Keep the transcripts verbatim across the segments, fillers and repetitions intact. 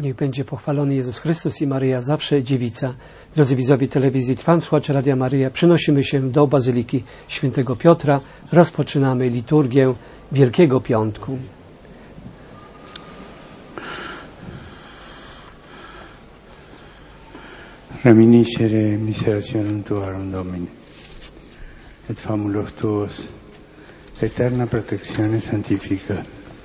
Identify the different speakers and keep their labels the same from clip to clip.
Speaker 1: Niech będzie pochwalony Jezus Chrystus i Maryja zawsze dziewica. Drodzy widzowie telewizji Trwam, słuchacze Radia Maryja, przenosimy się do Bazyliki Świętego Piotra. Rozpoczynamy liturgię Wielkiego Piątku.
Speaker 2: Reminiscere miserationem tuarum Domini, et famulus tuos, eterna protectione santifica.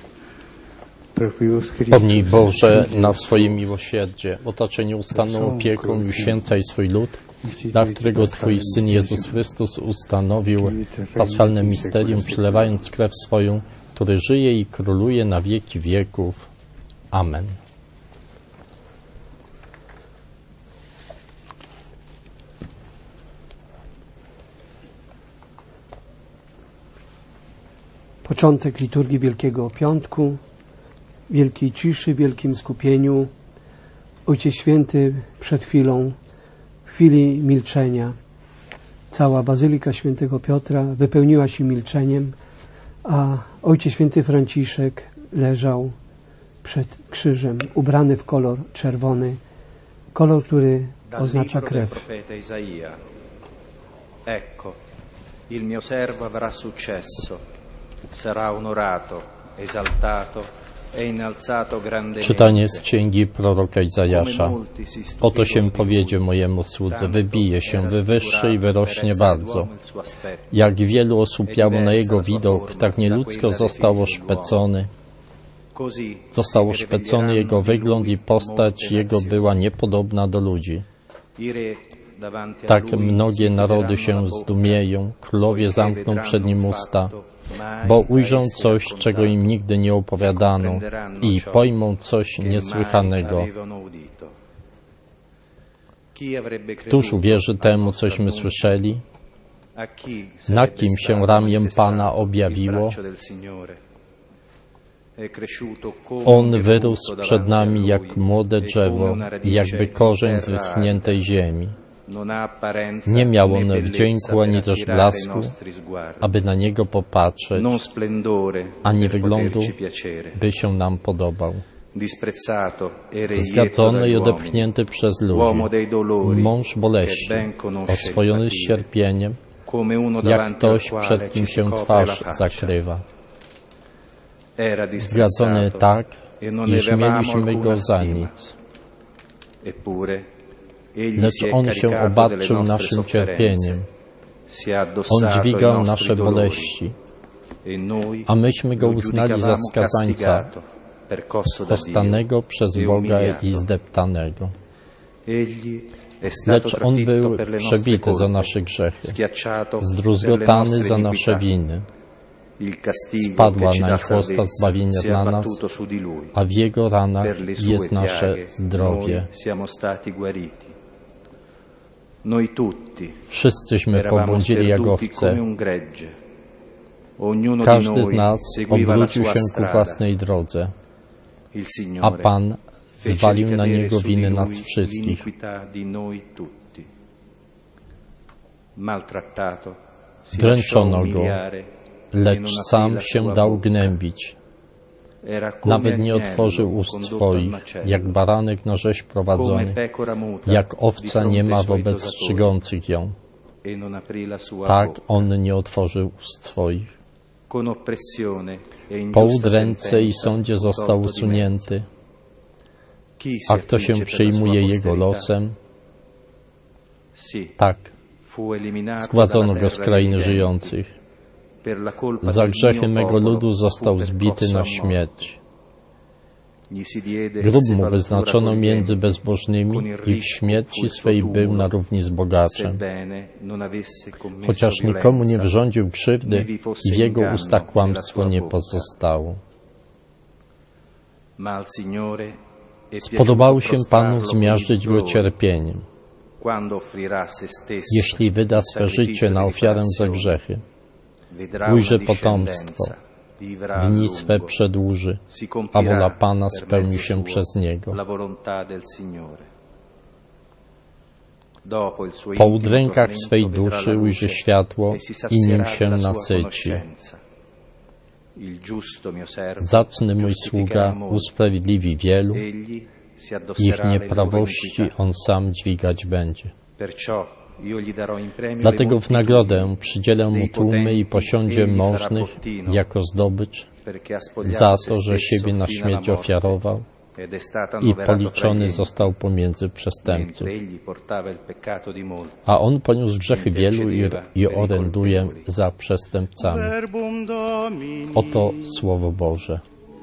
Speaker 3: Pomnij, Boże, na swoje miłosierdzie, otaczaj nieustanną opieką i uświęcaj swój lud, dla którego Twój Syn Jezus Chrystus ustanowił paschalne misterium, przelewając krew swoją, który żyje i króluje na wieki wieków. Amen.
Speaker 1: Początek liturgii Wielkiego Piątku, wielkiej ciszy, wielkim skupieniu. Ojciec Święty przed chwilą, w chwili milczenia, cała Bazylika Świętego Piotra wypełniła się milczeniem, a Ojciec Święty Franciszek leżał przed krzyżem, ubrany w kolor czerwony, kolor, który oznacza krew.
Speaker 4: Ecco, il mio servo avrà successo, sarà onorato, esaltato e innalzato grandemente.
Speaker 3: Czytanie z księgi proroka Izajasza. Oto się powiedzie mojemu słudze, wybije się, wywyższy i wyrośnie bardzo. Jak wielu osłupiało na jego widok, tak nieludzko został oszpecony. Został oszpecony jego wygląd i postać jego była niepodobna do ludzi. Tak mnogie narody się zdumieją, królowie zamkną przed nim usta, bo ujrzą coś, czego im nigdy nie opowiadano i pojmą coś niesłychanego. Któż uwierzy temu, cośmy słyszeli? Na kim się ramię Pana objawiło? On wyrósł przed nami jak młode drzewo, jakby korzeń z wyschniętej ziemi. Nie miał on wdzięku ani też blasku, aby na niego popatrzeć, ani wyglądu, by się nam podobał. Zgadzony i odepchnięty przez ludzi, mąż boleści, oswojony z cierpieniem, jak ktoś, przed kim się twarz zakrywa. Zgadzony tak, iż mieliśmy go za nic. Lecz On się obarczył naszym cierpieniem. On dźwigał nasze boleści, a myśmy Go uznali za skazańca, postanego przez Boga i zdeptanego. Lecz On był przebity za nasze grzechy, zdruzgotany za nasze winy. Spadła nań chłosta zbawienia dla nas, a w Jego ranach jest nasze zdrowie. Wszyscyśmy pobłądzili jak owce. Każdy z nas obrócił się ku własnej drodze, a Pan zwalił na Niego winy nas wszystkich. Dręczono Go, lecz sam się dał gnębić. Nawet nie otworzył ust swoich, jak baranek na rzeź prowadzony, jak owca nie ma wobec strzygących ją. Tak On nie otworzył ust swoich. Po udręce i sądzie został usunięty. A kto się przejmuje Jego losem? Tak, zgładzono Go z krainy żyjących. Za grzechy mego ludu został zbity na śmierć. Grób mu wyznaczono między bezbożnymi i w śmierci swej był na równi z bogaczem. Chociaż nikomu nie wyrządził krzywdy, w jego ustach kłamstwo nie pozostało. Spodobało się Panu zmiażdżyć go cierpieniem, jeśli wyda swe życie na ofiarę za grzechy. Ujrzy potomstwo, dni swe przedłuży, a wola Pana spełni się przez niego. Po udrękach swej duszy ujrzy światło i nim się nasyci. Zacny mój sługa usprawiedliwi wielu Ich nieprawości On sam dźwigać będzie. Dlatego w nagrodę przydzielę Mu tłumy i posiądzie możnych jako zdobycz za to, że siebie na śmierć ofiarował i policzony został pomiędzy przestępców. A On poniósł grzechy wielu i, i oręduje za przestępcami. Oto Słowo Boże.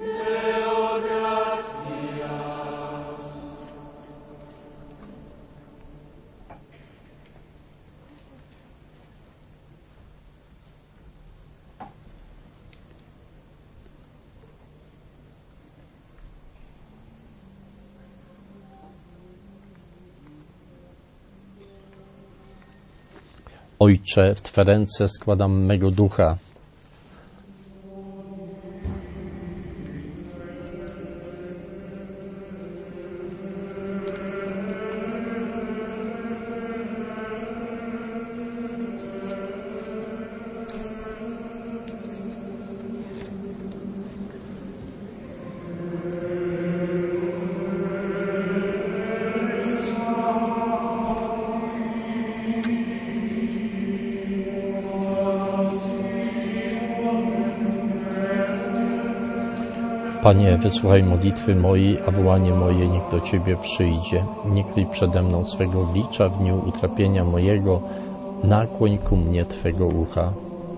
Speaker 3: Ojcze, w Twe ręce składam mego ducha. Panie, wysłuchaj modlitwy mojej, a wołanie moje niech do Ciebie przyjdzie. Nie kryj przede mną swego oblicza w dniu utrapienia mojego, nakłoń ku mnie Twego ucha.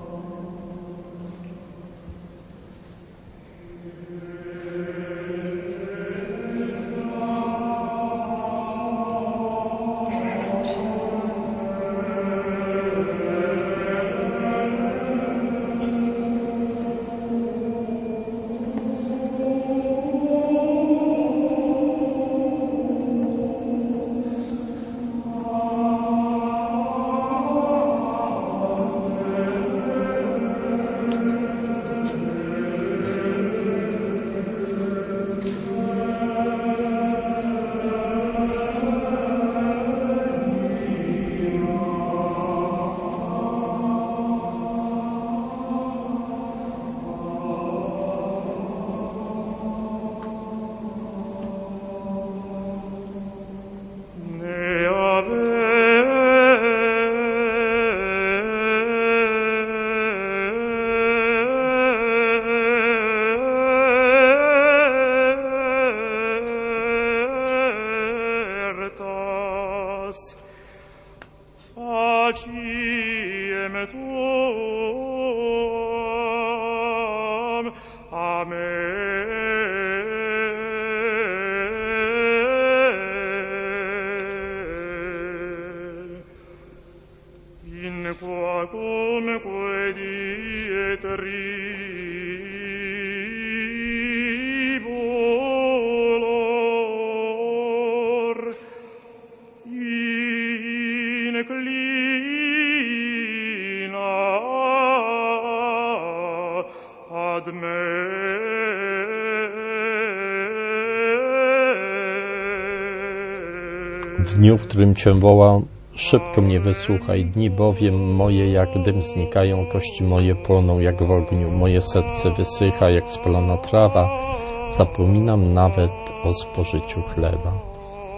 Speaker 3: W dniu, w którym Cię wołam, szybko mnie wysłuchaj. Dni bowiem moje jak dym znikają, kości moje płoną jak w ogniu. Moje serce wysycha jak spalona trawa, zapominam nawet o spożyciu chleba.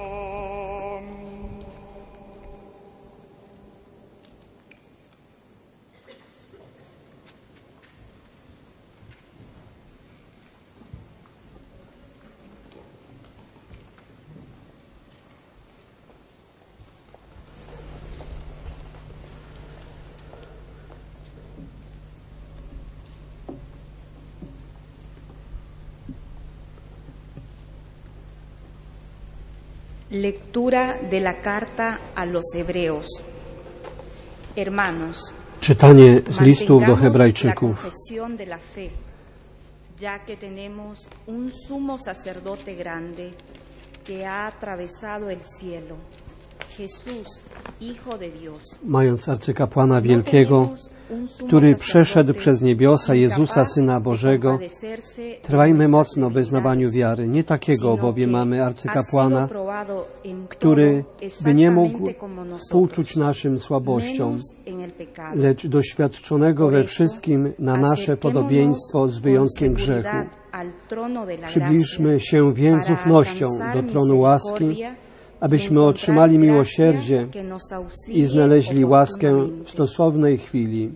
Speaker 5: Lectura de la carta a los Hebreos. Hermanos,
Speaker 1: czytanie z listów do Hebrajczyków.
Speaker 5: De la fe, ya que tenemos un sumo sacerdote grande que ha atravesado el cielo,
Speaker 1: Mając arcykapłana wielkiego, który przeszedł przez niebiosa, Jezusa, Syna Bożego, trwajmy mocno w wyznawaniu wiary. Nie takiego bowiem mamy arcykapłana, który by nie mógł współczuć naszym słabościom, lecz doświadczonego we wszystkim na nasze podobieństwo z wyjątkiem grzechu. Przybliżmy się więc z ufnością do tronu łaski, abyśmy otrzymali miłosierdzie i znaleźli łaskę w stosownej chwili.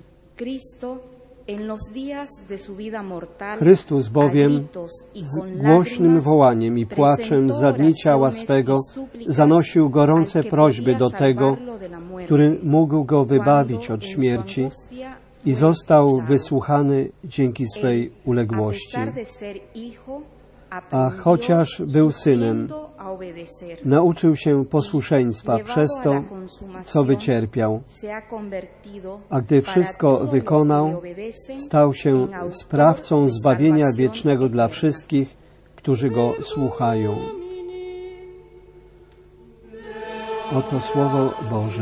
Speaker 1: Chrystus bowiem z głośnym wołaniem i płaczem za dni ciała swego zanosił gorące prośby do tego, który mógł go wybawić od śmierci, i został wysłuchany dzięki swej uległości. A chociaż był synem, nauczył się posłuszeństwa przez to, co wycierpiał. A gdy wszystko wykonał, stał się sprawcą zbawienia wiecznego dla wszystkich, którzy go słuchają. Oto Słowo Boże.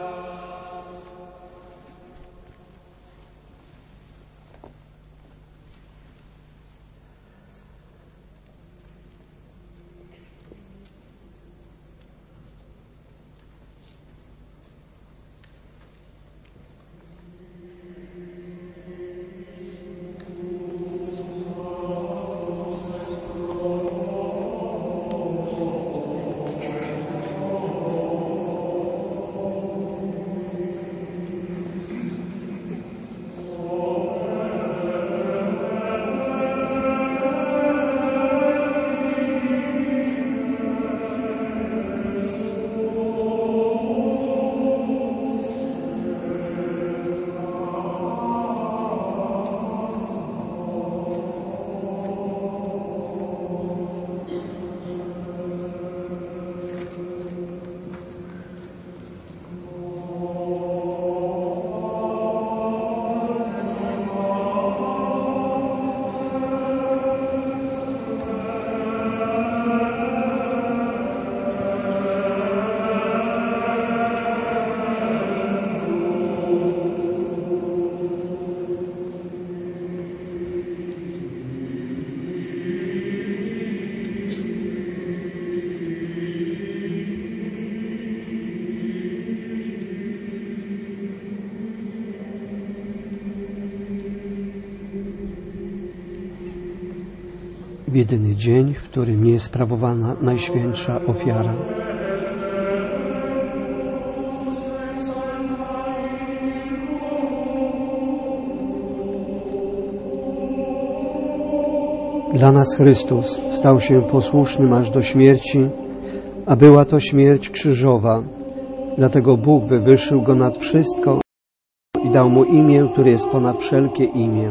Speaker 1: W jedyny dzień, w którym jest sprawowana Najświętsza Ofiara. Dla nas Chrystus stał się posłusznym aż do śmierci, a była to śmierć krzyżowa. Dlatego Bóg wywyższył Go nad wszystko i dał Mu imię, które jest ponad wszelkie imię.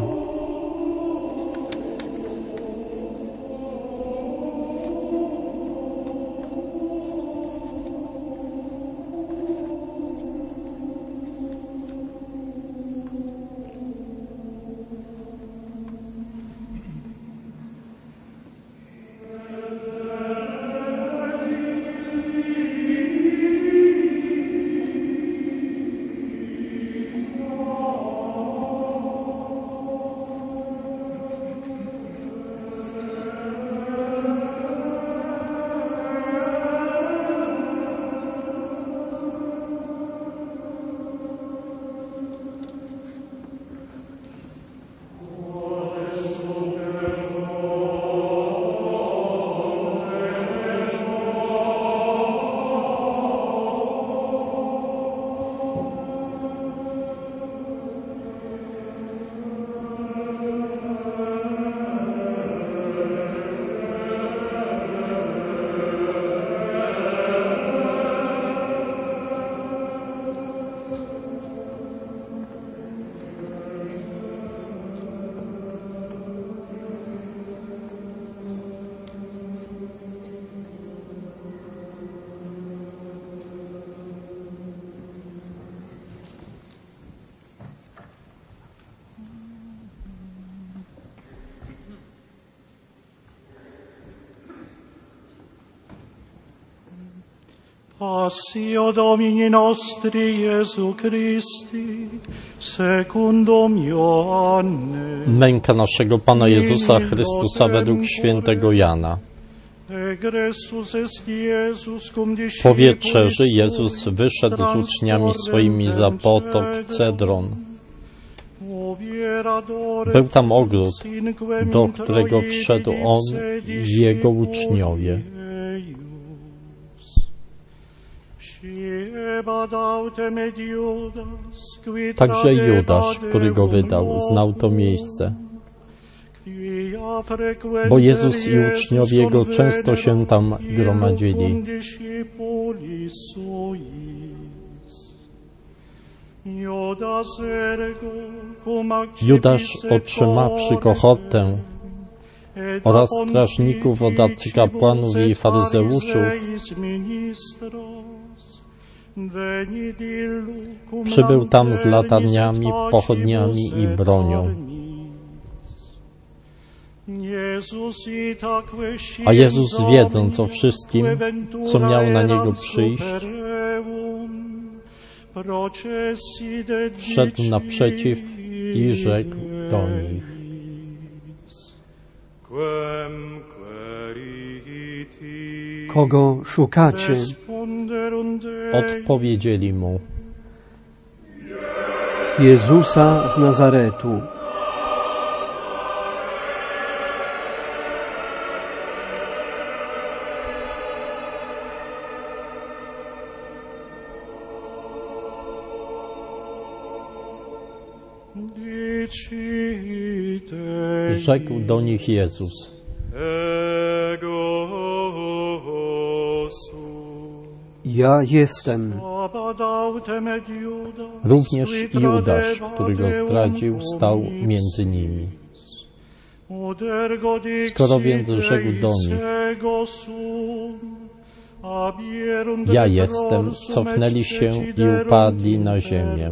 Speaker 6: Passio Domini nostri Jesu Christi, secundum Ioanne.
Speaker 3: Męka naszego Pana Jezusa Chrystusa według świętego Jana. Po wieczerzy Jezus wyszedł z uczniami swoimi za potok Cedron. Był tam ogród, do którego wszedł On i Jego uczniowie. Także Judasz, który go wydał, znał to miejsce. Bo Jezus i uczniowie Jego często się tam gromadzili. Judasz, otrzymawszy kohortę oraz strażników od arcykapłanów i faryzeuszów, przybył tam z latarniami, pochodniami i bronią. A Jezus, wiedząc o wszystkim, co miał na Niego przyjść, szedł naprzeciw i rzekł do nich:
Speaker 1: Kogo szukacie?
Speaker 3: Odpowiedzieli mu:
Speaker 1: Jezusa z Nazaretu.
Speaker 3: Rzekł do nich Jezus:
Speaker 1: Ja jestem.
Speaker 3: Również Judasz, który go zdradził, stał między nimi. Skoro więc rzekł do nich: Ja jestem, cofnęli się i upadli na ziemię.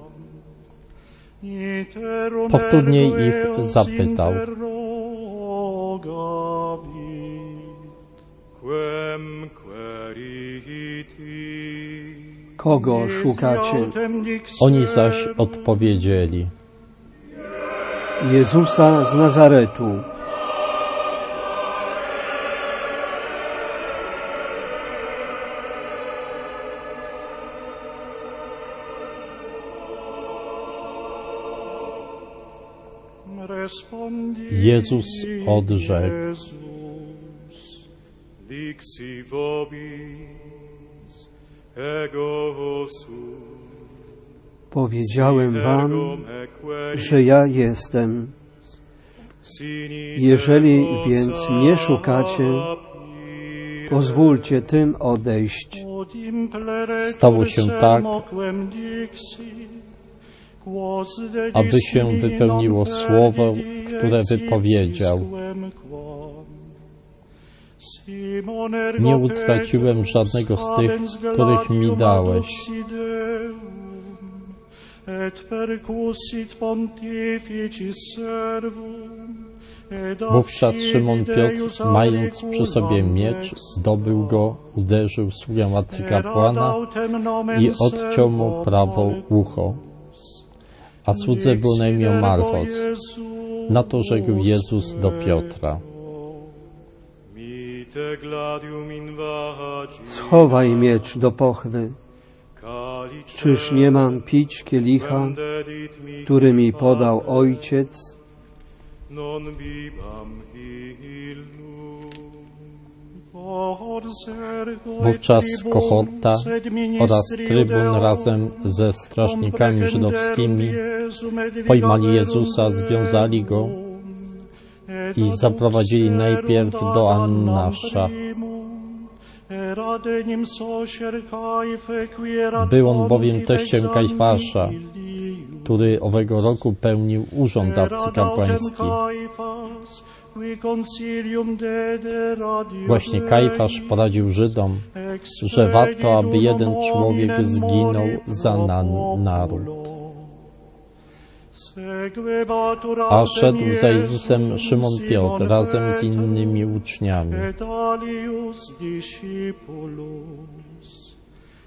Speaker 3: Powtórnie ich zapytał:
Speaker 1: Kogo szukacie?
Speaker 3: Oni zaś odpowiedzieli:
Speaker 1: Jezusa z Nazaretu.
Speaker 3: Jezus odrzekł:
Speaker 1: Powiedziałem wam, że ja jestem. Jeżeli więc mnie szukacie, pozwólcie tym odejść.
Speaker 3: Stało się tak, aby się wypełniło słowo, które wypowiedział: Nie utraciłem żadnego z tych, których mi dałeś. Wówczas Szymon Piotr, mając przy sobie miecz, zdobył go, uderzył sługę arcykapłana i odciął mu prawe ucho. A słudze był na imię Malchos. Na to rzekł Jezus do Piotra:
Speaker 1: Schowaj miecz do pochwy. Czyż nie mam pić kielicha, który mi podał Ojciec?
Speaker 3: Wówczas kohorta oraz trybun razem ze strażnikami żydowskimi pojmali Jezusa, związali go i zaprowadzili najpierw do Annasza. Był on bowiem teściem Kajfasza, który owego roku pełnił urząd arcykapłański. Właśnie Kajfasz poradził Żydom, że warto, aby jeden człowiek zginął za na naród. A szedł za Jezusem Szymon Piotr razem z innymi uczniami.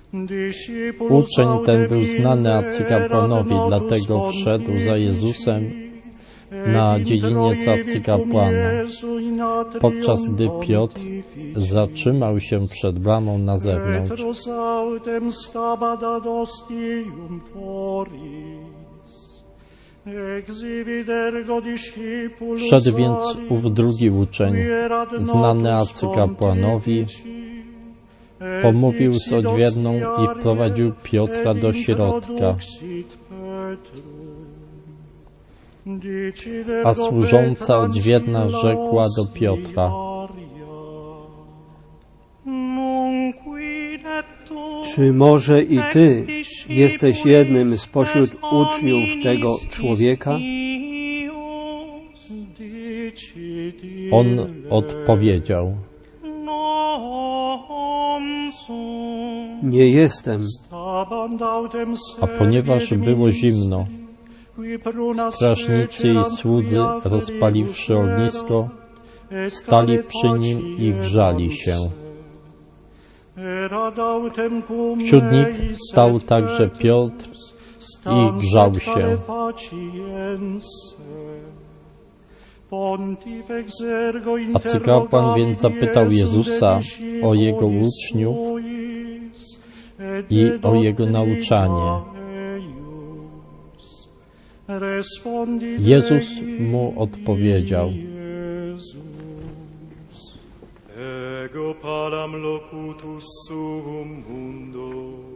Speaker 3: Uczeń ten był znany arcykapłanowi, dlatego wszedł za Jezusem na dziedziniec arcykapłana. Podczas gdy Piotr zatrzymał się przed bramą na zewnątrz. Wszedł więc ów drugi uczeń, znany arcykapłanowi, pomówił z odźwierną i wprowadził Piotra do środka. A służąca odźwierna rzekła do Piotra:
Speaker 1: czy może i Ty jesteś jednym spośród uczniów tego człowieka?
Speaker 3: On odpowiedział:
Speaker 1: nie jestem.
Speaker 3: A ponieważ było zimno, strażnicy i słudzy, rozpaliwszy ognisko, stali przy nim i grzali się. Wśród nich stał także Piotr i grzał się. Arcykapłan więc zapytał Jezusa o jego uczniów i o jego nauczanie. Jezus mu odpowiedział:
Speaker 6: Ego param locutus suum mundo,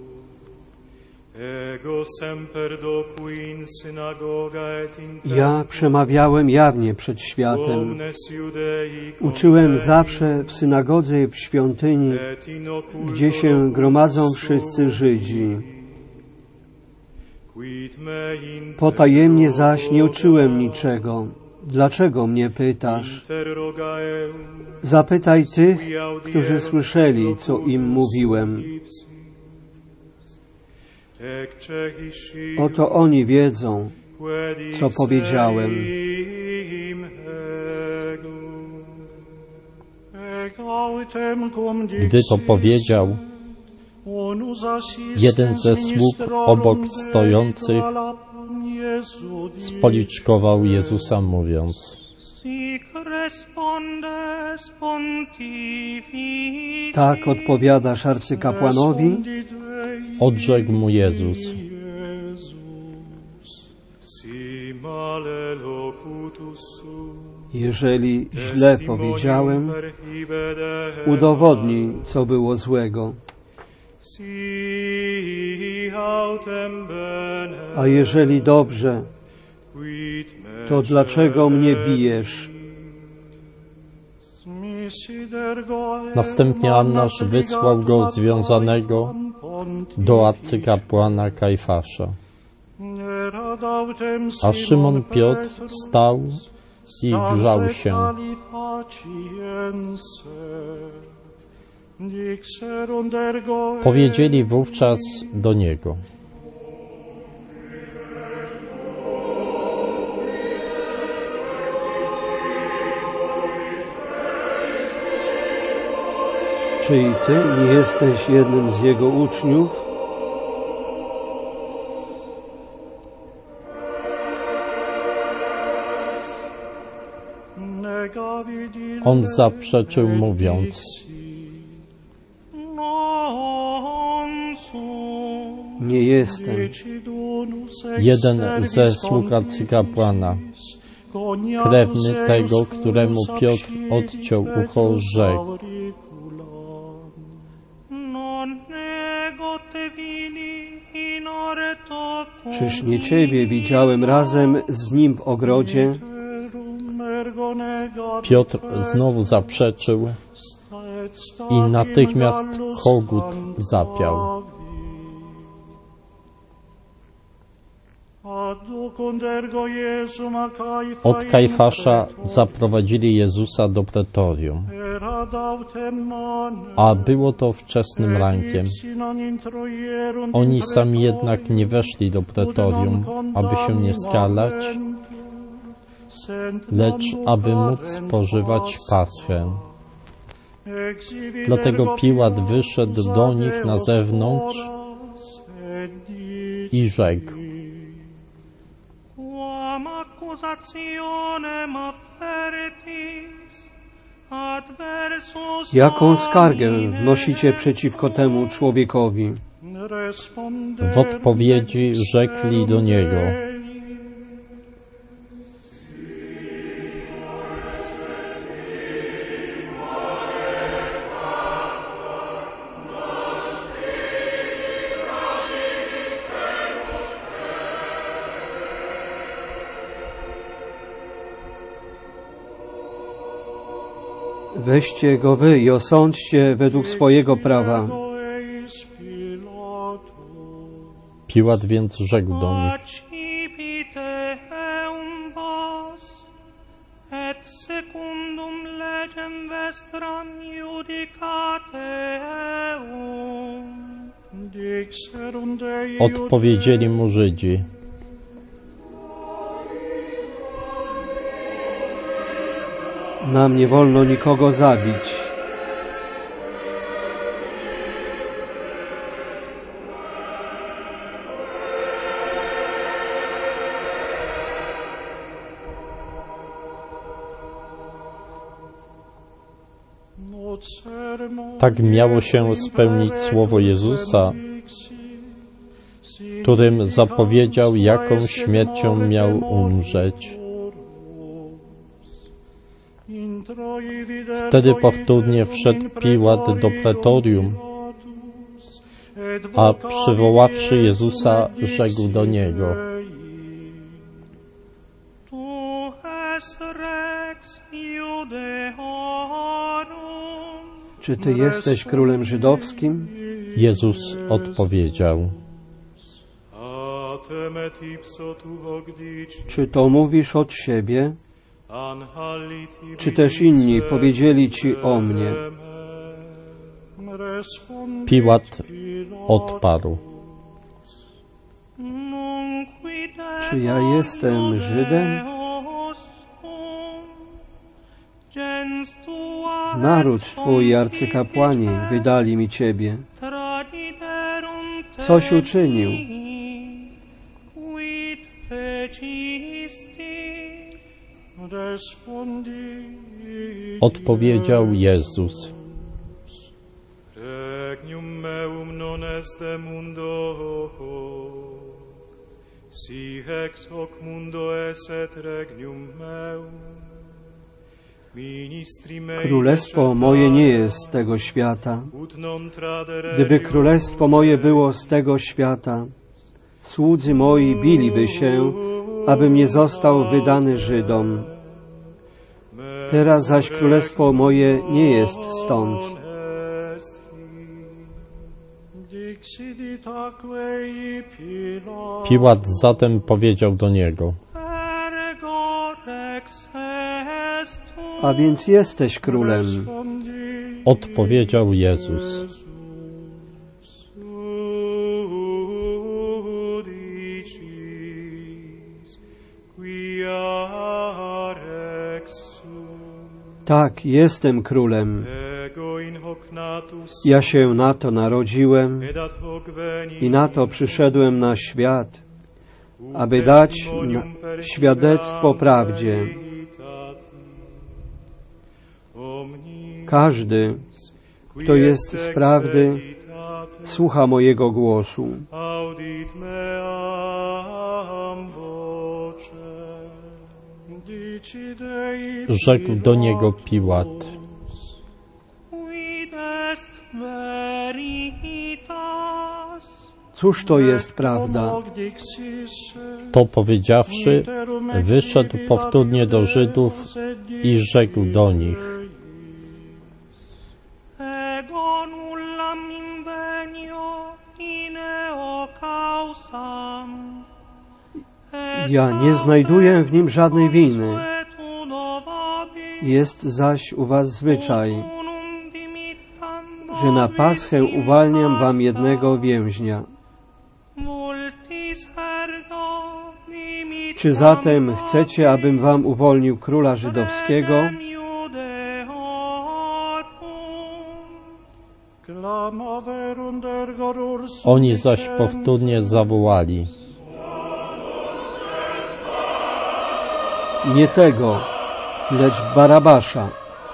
Speaker 6: ego semper doqui in synagoga et in
Speaker 1: ja przemawiałem jawnie przed światem. Uczyłem zawsze w synagodze i w świątyni, gdzie się gromadzą wszyscy Żydzi. Potajemnie zaś nie uczyłem niczego. Dlaczego mnie pytasz? Zapytaj tych, którzy słyszeli, co im mówiłem. Oto oni wiedzą, co powiedziałem.
Speaker 3: Gdy to powiedział, jeden ze sług obok stojących spoliczkował Jezusa, mówiąc:
Speaker 1: tak odpowiadasz arcykapłanowi?
Speaker 3: Odrzekł mu Jezus:
Speaker 1: jeżeli źle powiedziałem, udowodnij, co było złego. A jeżeli dobrze, to dlaczego mnie bijesz?
Speaker 3: Następnie Annasz wysłał go związanego do arcykapłana Kajfasza. A Szymon Piotr stał i grzał się. Powiedzieli wówczas do niego:
Speaker 1: czy i Ty nie jesteś jednym z Jego uczniów?
Speaker 3: On zaprzeczył, mówiąc:
Speaker 1: nie jestem.
Speaker 3: Jeden ze sług arcykapłana, krewny tego, któremu Piotr odciął ucho, rzekł:
Speaker 1: czyż nie Ciebie widziałem razem z nim w ogrodzie?
Speaker 3: Piotr znowu zaprzeczył i natychmiast kogut zapiał. Od Kajfasza zaprowadzili Jezusa do pretorium, a było to wczesnym rankiem. Oni sami jednak nie weszli do pretorium, aby się nie skalać, lecz aby móc spożywać paschę. Dlatego Piłat wyszedł do nich na zewnątrz i rzekł:
Speaker 1: Jaką skargę wnosicie przeciwko temu człowiekowi?
Speaker 3: W odpowiedzi rzekli do niego:
Speaker 1: Weźcie go wy i osądźcie według swojego prawa.
Speaker 3: Piłat więc rzekł do nich: Odpowiedzieli mu Żydzi:
Speaker 1: Nam nie wolno nikogo zabić.
Speaker 3: Tak miało się spełnić słowo Jezusa, którym zapowiedział, jaką śmiercią miał umrzeć. Wtedy powtórnie wszedł Piłat do pretorium, a przywoławszy Jezusa, rzekł do Niego:
Speaker 1: Czy Ty jesteś królem żydowskim?
Speaker 3: Jezus odpowiedział:
Speaker 1: Czy to mówisz od siebie? Czy też inni powiedzieli Ci o mnie?
Speaker 3: Piłat odparł:
Speaker 1: Czy ja jestem Żydem? Naród Twój i arcykapłani wydali mi Ciebie. Coś uczynił.
Speaker 3: Odpowiedział Jezus:
Speaker 6: Regnum meum non est mundo, si ex hoc mundo est regnum meum.
Speaker 1: Królestwo moje nie jest z tego świata. Gdyby królestwo moje było z tego świata, słudzy moi biliby się, abym nie został wydany Żydom. Teraz zaś królestwo moje nie jest stąd.
Speaker 3: Piłat zatem powiedział do niego:
Speaker 1: A więc jesteś królem.
Speaker 3: Odpowiedział Jezus:
Speaker 1: Tak, jestem królem. Ja się na to narodziłem i na to przyszedłem na świat, aby dać świadectwo prawdzie. Każdy, kto jest z prawdy, słucha mojego głosu.
Speaker 3: Rzekł do niego Piłat:
Speaker 1: Cóż to jest prawda?
Speaker 3: To powiedziawszy, wyszedł powtórnie do Żydów i rzekł do nich:
Speaker 1: Ja nie znajduję w nim żadnej winy. Jest zaś u was zwyczaj, że na Paschę uwalniam wam jednego więźnia. Czy zatem chcecie, abym wam uwolnił króla żydowskiego?
Speaker 3: Oni zaś powtórnie zawołali:
Speaker 1: Nie tego, lecz Barabasza.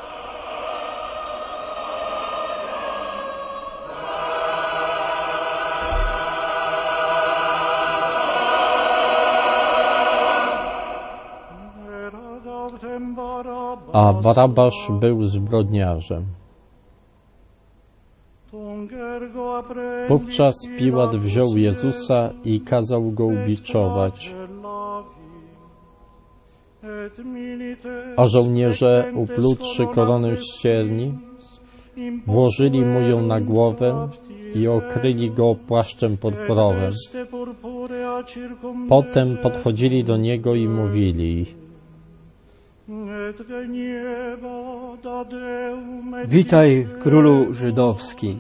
Speaker 3: A Barabasz był zbrodniarzem. Wówczas Piłat wziął Jezusa i kazał go ubiczować. A żołnierze, uplutrzy koronę ścierni, włożyli mu ją na głowę i okryli go płaszczem purpurowym. Potem podchodzili do niego i mówili:
Speaker 1: Witaj, królu żydowski.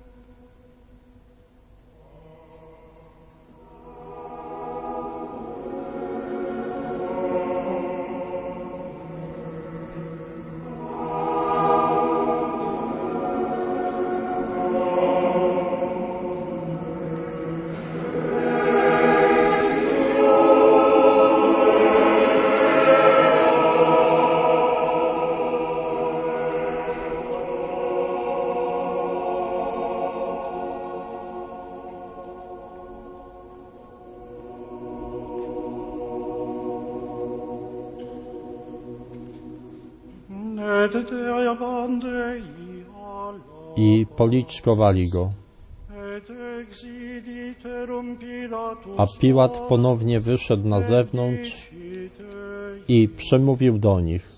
Speaker 3: I policzkowali go. A Piłat ponownie wyszedł na zewnątrz i przemówił do nich: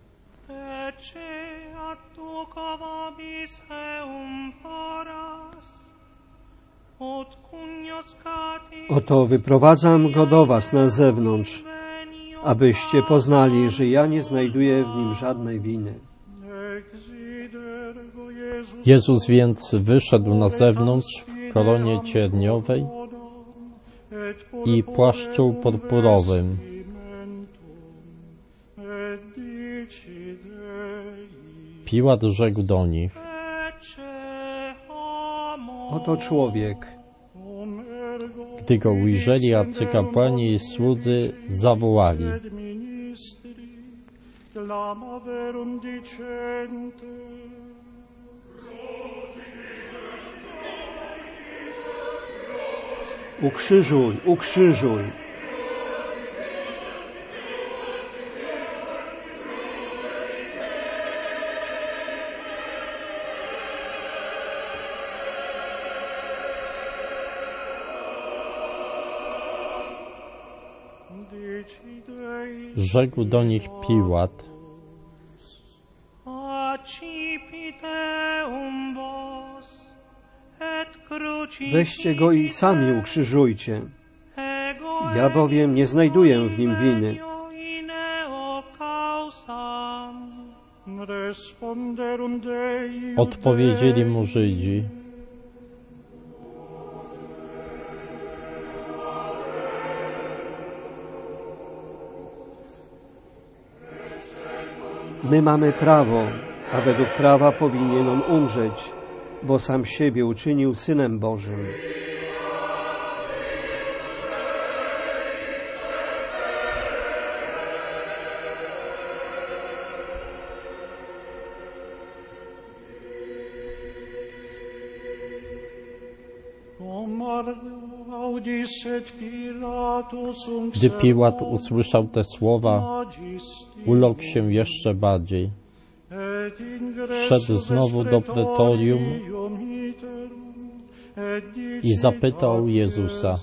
Speaker 1: Oto wyprowadzam go do was na zewnątrz, abyście poznali, że ja nie znajduję w nim żadnej winy.
Speaker 3: Jezus więc wyszedł na zewnątrz w koronie cierniowej i płaszczu purpurowym. Piłat rzekł do nich:
Speaker 1: Oto człowiek.
Speaker 3: Gdy go ujrzeli arcykapłani i słudzy, zawołali:
Speaker 1: Ukrzyżuj, ukrzyżuj.
Speaker 3: Rzekł do nich Piłat:
Speaker 1: Weźcie go i sami ukrzyżujcie. Ja bowiem nie znajduję w nim winy.
Speaker 3: Odpowiedzieli mu Żydzi:
Speaker 1: My mamy prawo, a według prawa powinien on umrzeć, bo sam siebie uczynił Synem Bożym.
Speaker 3: Gdy Piłat usłyszał te słowa, ulokł się jeszcze bardziej. Wszedł znowu do pretorium i zapytał Jezusa: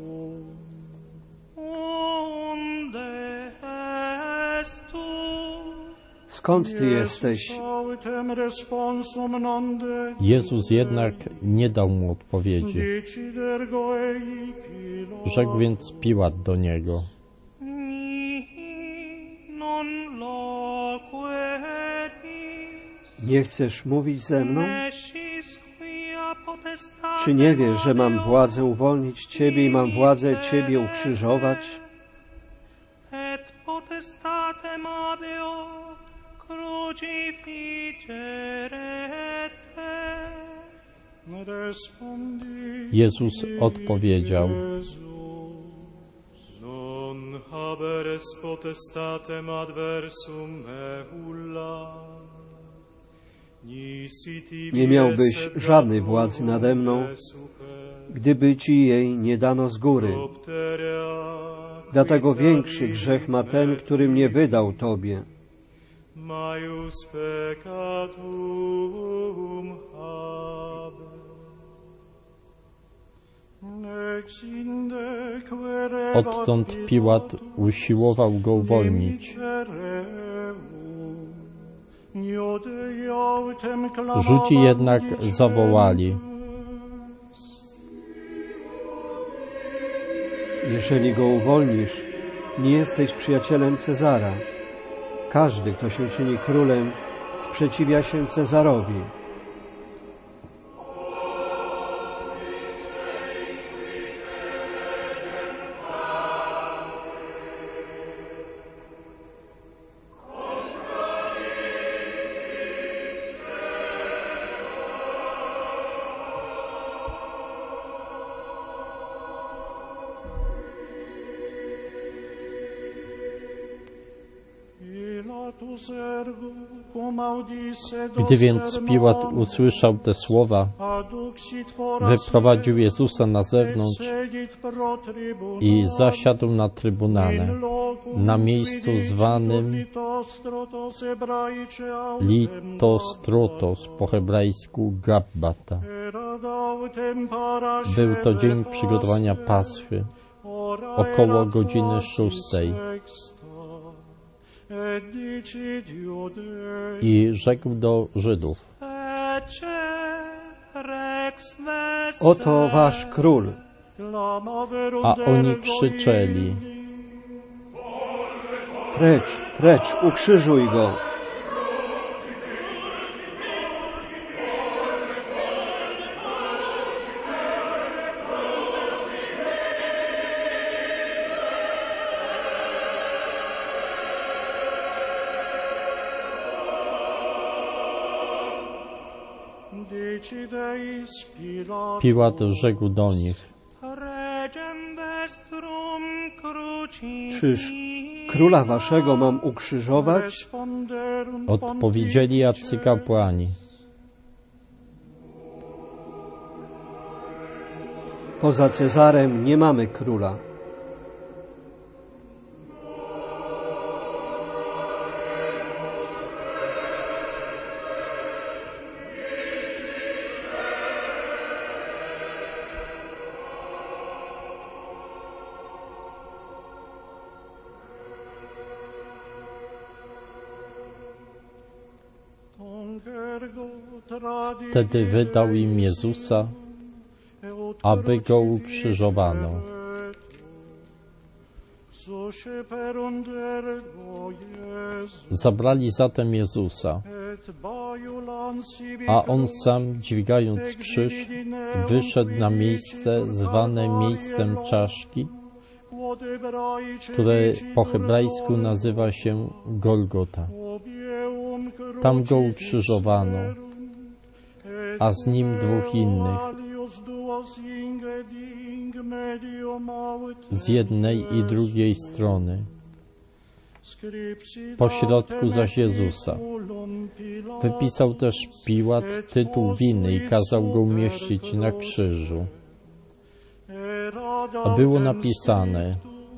Speaker 1: Skąd Ty jesteś?
Speaker 3: Jezus jednak nie dał mu odpowiedzi. Rzekł więc Piłat do niego:
Speaker 1: Nie chcesz mówić ze mną? Czy nie wiesz, że mam władzę uwolnić Ciebie i mam władzę Ciebie ukrzyżować?
Speaker 3: Jezus odpowiedział:
Speaker 6: Non haberes potestatem adversum mehulla.
Speaker 1: Nie miałbyś żadnej władzy nade mną, gdyby Ci jej nie dano z góry. Dlatego większy grzech ma ten, który mnie wydał Tobie.
Speaker 6: Maius peccatum habe.
Speaker 3: Odtąd Piłat usiłował go uwolnić. Żydzi jednak zawołali:
Speaker 1: Jeżeli go uwolnisz, nie jesteś przyjacielem Cezara. Każdy, kto się czyni królem, sprzeciwia się Cezarowi.
Speaker 3: Gdy więc Piłat usłyszał te słowa, wyprowadził Jezusa na zewnątrz i zasiadł na trybunale, na miejscu zwanym Litostrotos, po hebrajsku Gabbata. Był to dzień przygotowania Paschy, około godziny szóstej. I rzekł do Żydów:
Speaker 1: Oto wasz król.
Speaker 3: A oni krzyczeli:
Speaker 1: Precz, precz, ukrzyżuj go.
Speaker 3: Piłat rzekł do nich:
Speaker 1: Czyż króla waszego mam ukrzyżować?
Speaker 3: Odpowiedzieli jacy kapłani:
Speaker 1: Poza Cezarem nie mamy króla.
Speaker 3: Wtedy wydał im Jezusa, aby go ukrzyżowano. Zabrali zatem Jezusa, a On sam, dźwigając krzyż, wyszedł na miejsce zwane miejscem czaszki, które po hebrajsku nazywa się Golgota. Tam go ukrzyżowano, a z nim dwóch innych, z jednej i drugiej strony. Po środku zaś Jezusa. Wypisał też Piłat tytuł winy i kazał go umieścić na krzyżu. A było napisane: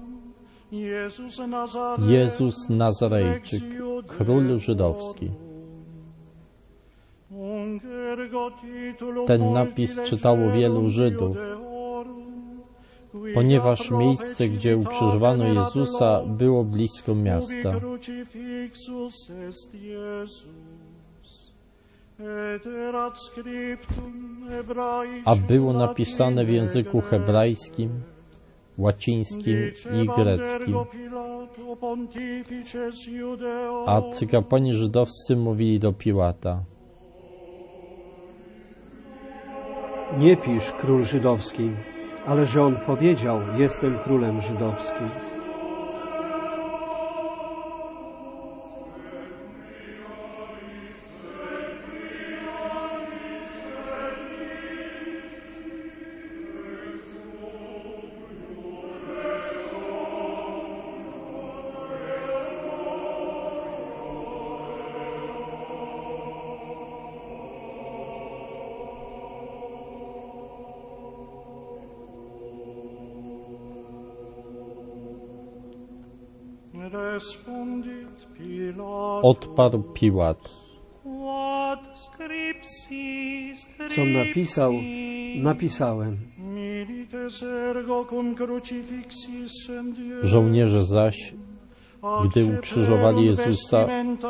Speaker 3: Jezus Nazarejczyk, król żydowski. Ten napis czytało wielu Żydów, ponieważ miejsce, gdzie ukrzyżowano Jezusa, było blisko miasta. A było napisane w języku hebrajskim, łacińskim i greckim. A kapłani żydowscy mówili do Piłata:
Speaker 1: Nie pisz król żydowski, ale że on powiedział: jestem królem żydowskim.
Speaker 3: Odparł Piłat:
Speaker 1: Co napisał, napisałem.
Speaker 3: Żołnierze zaś, gdy ukrzyżowali Jezusa,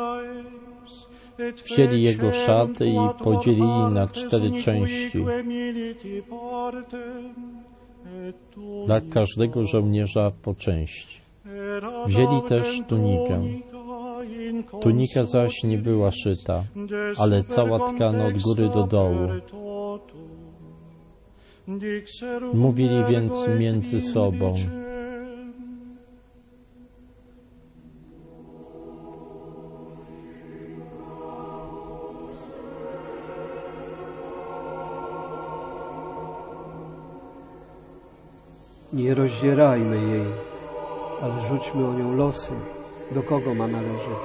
Speaker 3: wzięli Jego szaty i podzielili na cztery części, dla każdego żołnierza po części. Wzięli też tunikę. Tunika zaś nie była szyta, ale cała tkana od góry do dołu. Mówili więc między sobą:
Speaker 1: Nie rozdzierajmy jej, ale rzućmy o nią losy. Do kogo ma należeć?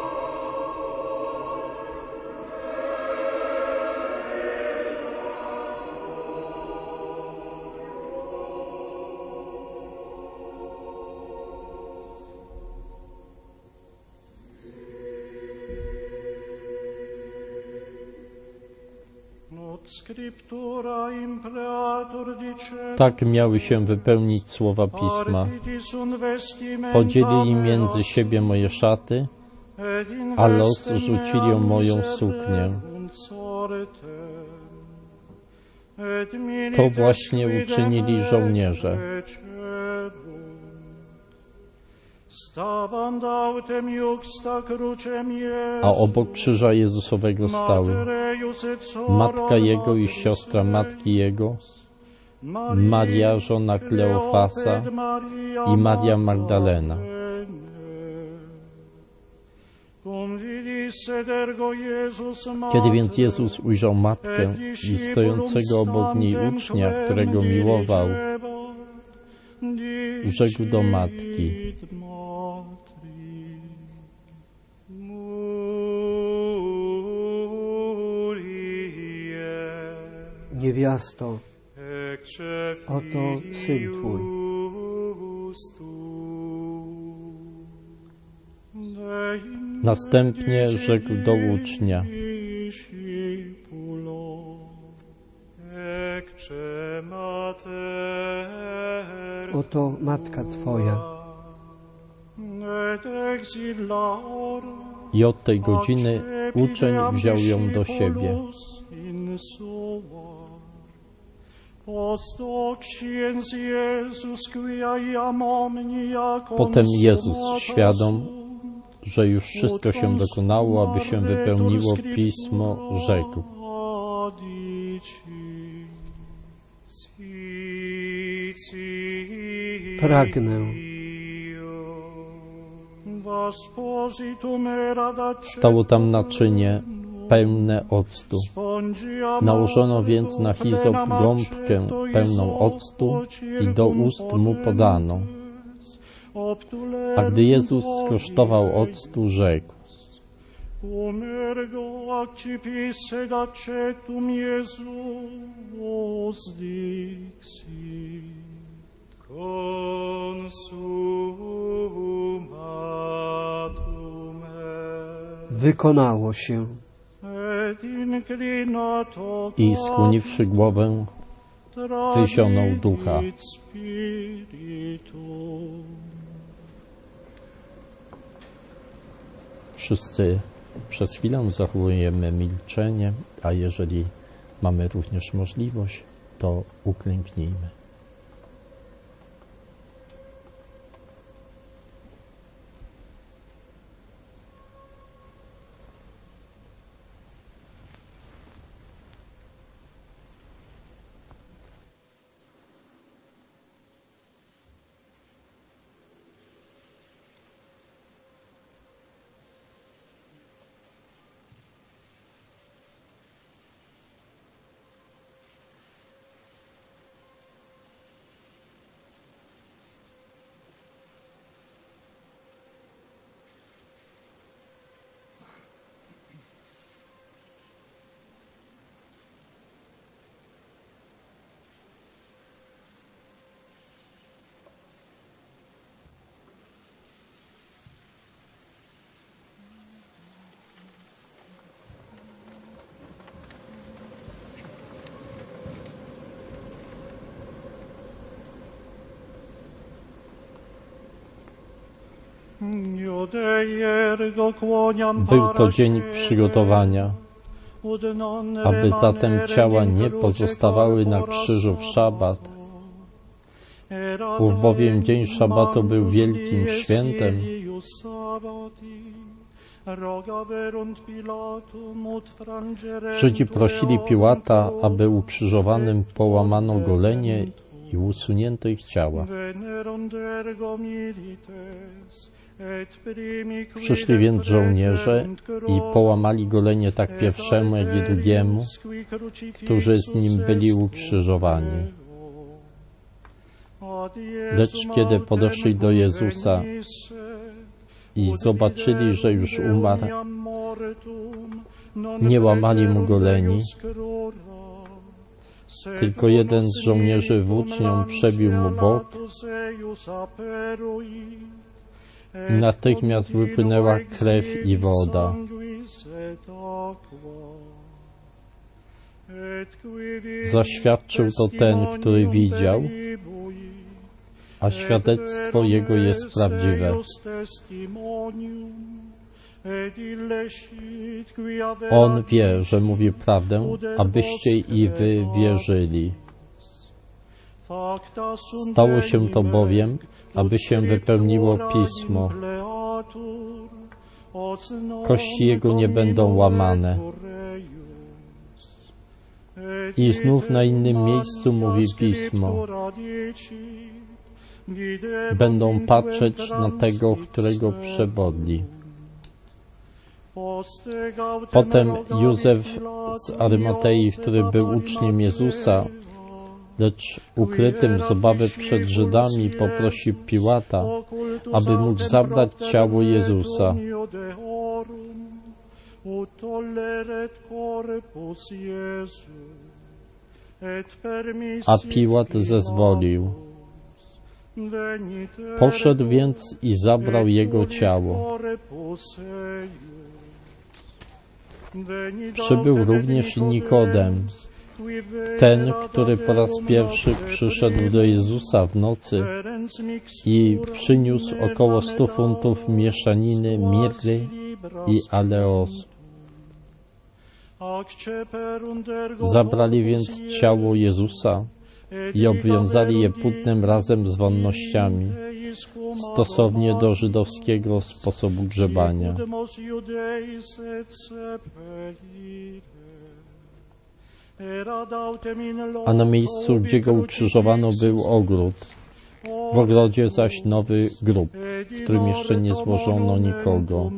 Speaker 3: Tak miały się wypełnić słowa Pisma. Podzielili między siebie moje szaty, a los rzucili o moją suknię. To właśnie uczynili żołnierze. A obok krzyża Jezusowego stały matka Jego i siostra matki Jego, Maria, żona Kleofasa i Maria Magdalena. Kiedy więc Jezus ujrzał matkę i stojącego obok niej ucznia, którego miłował, rzekł do matki:
Speaker 1: Niewiasto, oto syn Twój.
Speaker 3: Następnie rzekł do ucznia:
Speaker 1: Oto matka Twoja.
Speaker 3: I od tej godziny uczeń wziął ją do siebie. Potem Jezus, świadom, że już wszystko się dokonało, aby się wypełniło Pismo, rzekł:
Speaker 1: Pragnę.
Speaker 3: Stało tam naczynie pełne octu. Nałożono więc na hizop gąbkę pełną octu i do ust mu podano. A gdy Jezus skosztował octu, rzekł:
Speaker 1: Wykonało się.
Speaker 3: I skłoniwszy głowę, wyzionął ducha. Wszyscy przez chwilę zachowujemy milczenie, a jeżeli mamy również możliwość, to uklęknijmy. Był to dzień przygotowania, aby zatem ciała nie pozostawały na krzyżu w szabat. Ów bowiem dzień szabatu był wielkim świętem. Żydzi prosili Piłata, aby ukrzyżowanym połamano golenie i usunięto ich ciała. Przyszli więc żołnierze i połamali golenie tak pierwszemu, jak i drugiemu, którzy z nim byli ukrzyżowani. Lecz kiedy podeszli do Jezusa i zobaczyli, że już umarł, nie łamali mu goleni, tylko jeden z żołnierzy włócznią przebił mu bok i natychmiast wypłynęła krew i woda. Zaświadczył to ten, który widział, a świadectwo jego jest prawdziwe. On wie, że mówi prawdę, abyście i wy wierzyli. Stało się to bowiem, aby się wypełniło Pismo. Kości jego nie będą łamane. I znów na innym miejscu mówi Pismo. Będą patrzeć na tego, którego przebodli. Potem Józef z Arymatei, który był uczniem Jezusa, lecz ukrytym z obawy przed Żydami, poprosił Piłata, aby mógł zabrać ciało Jezusa. A Piłat zezwolił. Poszedł więc i zabrał jego ciało. Przybył również i Nikodem, ten, który po raz pierwszy przyszedł do Jezusa w nocy i przyniósł około stu funtów mieszaniny mirry i aleosu. Zabrali więc ciało Jezusa i obwiązali je płótnem razem z wonnościami, stosownie do żydowskiego sposobu grzebania. A na miejscu, gdzie go ukrzyżowano, był ogród. W ogrodzie zaś nowy grób, w którym jeszcze nie złożono nikogo.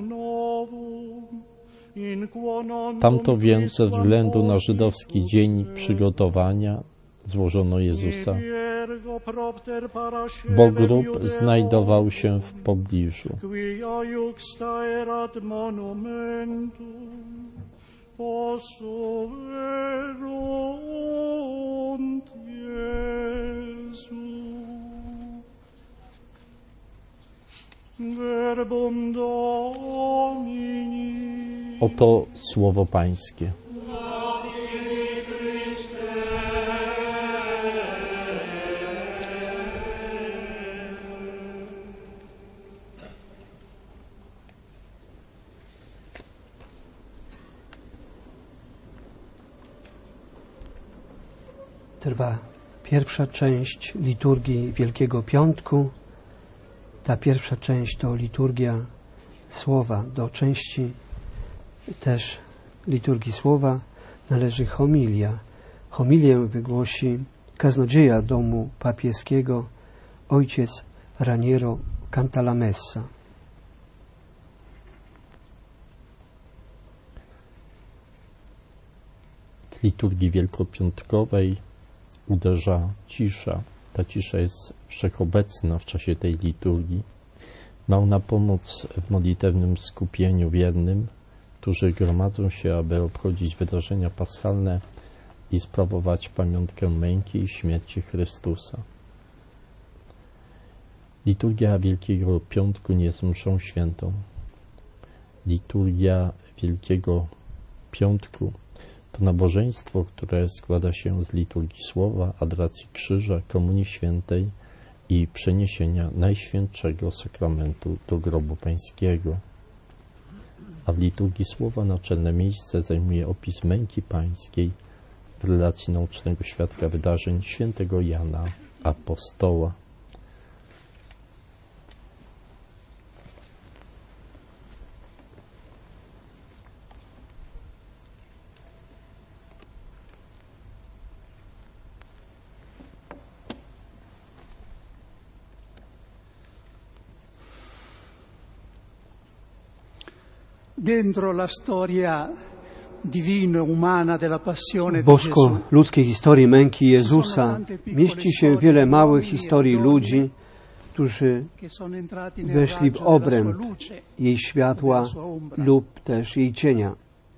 Speaker 3: Tamto więc ze względu na żydowski dzień przygotowania złożono Jezusa, bo grób znajdował się w pobliżu. Oto słowo Pańskie.
Speaker 1: Trwa pierwsza część liturgii Wielkiego Piątku. Ta pierwsza część to liturgia Słowa. Do części też liturgii Słowa należy homilia. Homilię wygłosi kaznodzieja domu papieskiego, ojciec Raniero Cantalamessa.
Speaker 3: W liturgii wielkopiątkowej uderza cisza. Ta cisza jest wszechobecna w czasie tej liturgii. Ma ona pomóc w modlitewnym skupieniu wiernym, którzy gromadzą się, aby obchodzić wydarzenia paschalne i sprawować pamiątkę męki i śmierci Chrystusa. Liturgia Wielkiego Piątku nie jest mszą świętą. Liturgia Wielkiego Piątku to nabożeństwo, które składa się z liturgii Słowa, adoracji Krzyża, Komunii Świętej i przeniesienia Najświętszego Sakramentu do grobu Pańskiego. A w liturgii słowa naczelne miejsce zajmuje opis męki Pańskiej w relacji naucznego świadka wydarzeń świętego Jana Apostoła.
Speaker 7: Dentro la storia divino-umana della passione
Speaker 1: W
Speaker 7: di Gesù
Speaker 1: bosko-ludzkiej historii męki Jezusa mieści się wiele małych historii ludzi, którzy weszli w obręb jej światła lub też jej cienia.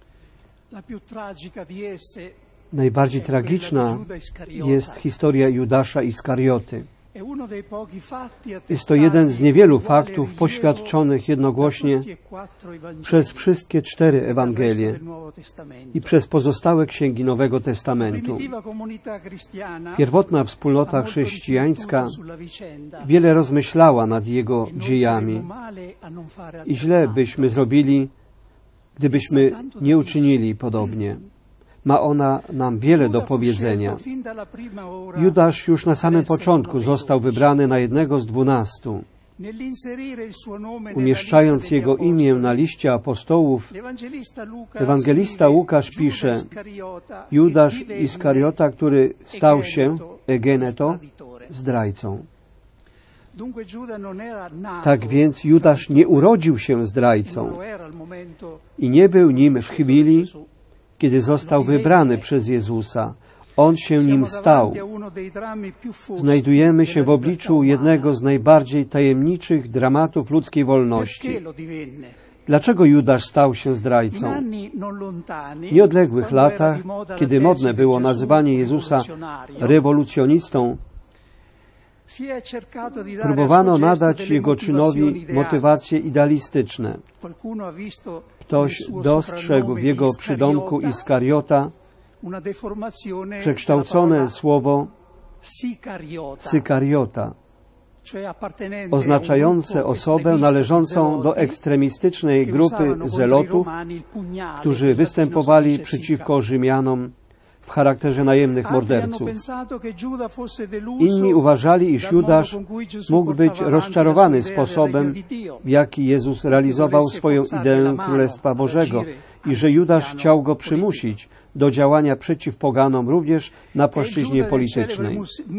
Speaker 1: Najbardziej tragiczna jest historia Judasza Iskarioty. Jest to jeden z niewielu faktów poświadczonych jednogłośnie przez wszystkie cztery Ewangelie i przez pozostałe księgi Nowego Testamentu. Pierwotna wspólnota chrześcijańska wiele rozmyślała nad jego dziejami i źle byśmy zrobili, gdybyśmy nie uczynili podobnie. Ma ona nam wiele do powiedzenia. Judasz już na samym początku został wybrany na jednego z dwunastu. Umieszczając jego imię na liście apostołów, ewangelista Łukasz pisze: Judasz Iskariota, który stał się, egeneto, zdrajcą. Tak więc Judasz nie urodził się zdrajcą i nie był nim w chwili, kiedy został wybrany przez Jezusa. On się nim stał. Znajdujemy się w obliczu jednego z najbardziej tajemniczych dramatów ludzkiej wolności. Dlaczego Judasz stał się zdrajcą? W nieodległych latach, kiedy modne było nazywanie Jezusa rewolucjonistą, próbowano nadać jego czynowi motywacje idealistyczne. Ktoś dostrzegł w jego przydomku Iskariota przekształcone słowo Sykariota, oznaczające osobę należącą do ekstremistycznej grupy zelotów, którzy występowali przeciwko Rzymianom w charakterze najemnych morderców. Inni uważali, iż Judasz mógł być rozczarowany sposobem, w jaki Jezus realizował swoją ideę Królestwa Bożego i że Judasz chciał go przymusić do działania przeciw poganom również na płaszczyźnie politycznej.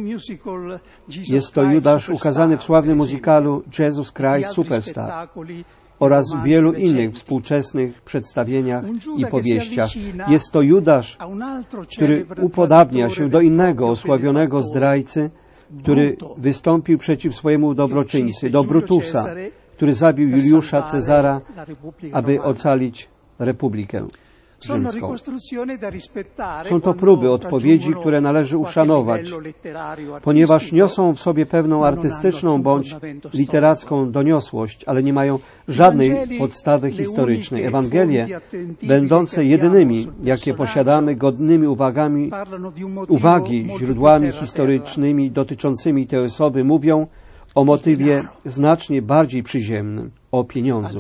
Speaker 1: Jest to Judasz ukazany w sławnym muzykalu Jesus Christ Superstar oraz w wielu innych współczesnych przedstawieniach i powieściach. Jest to Judasz, który upodabnia się do innego osławionego zdrajcy, który wystąpił przeciw swojemu dobroczyńcy, do Brutusa, który zabił Juliusza Cezara, aby ocalić Republikę Rzymską. Są to próby odpowiedzi, które należy uszanować, ponieważ niosą w sobie pewną artystyczną bądź literacką doniosłość, ale nie mają żadnej podstawy historycznej. Ewangelie, będące jedynymi, jakie posiadamy, godnymi uwagami, uwagi, źródłami historycznymi dotyczącymi tej osoby, mówią o motywie znacznie bardziej przyziemnym, o pieniądzu.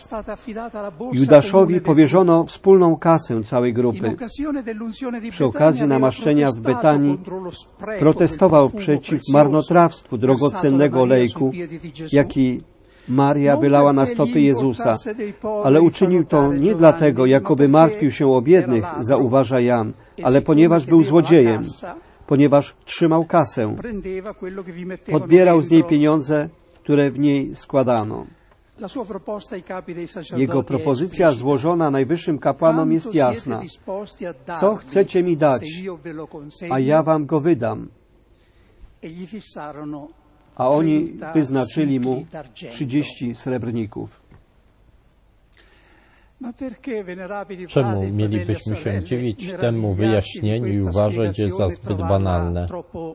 Speaker 1: Judaszowi powierzono wspólną kasę całej grupy. Przy okazji namaszczenia w Betanii protestował przeciw marnotrawstwu drogocennego olejku, jaki Maria wylała na stopy Jezusa, ale uczynił to nie dlatego, jakoby martwił się o biednych, zauważa Jan, ale ponieważ był złodziejem, ponieważ trzymał kasę, podbierał z niej pieniądze, które w niej składano. Jego propozycja złożona najwyższym kapłanom jest jasna. Co chcecie mi dać, a ja wam go wydam. A oni wyznaczyli mu trzydzieści srebrników.
Speaker 3: Czemu mielibyśmy się dziwić temu wyjaśnieniu i uważać je za zbyt banalne?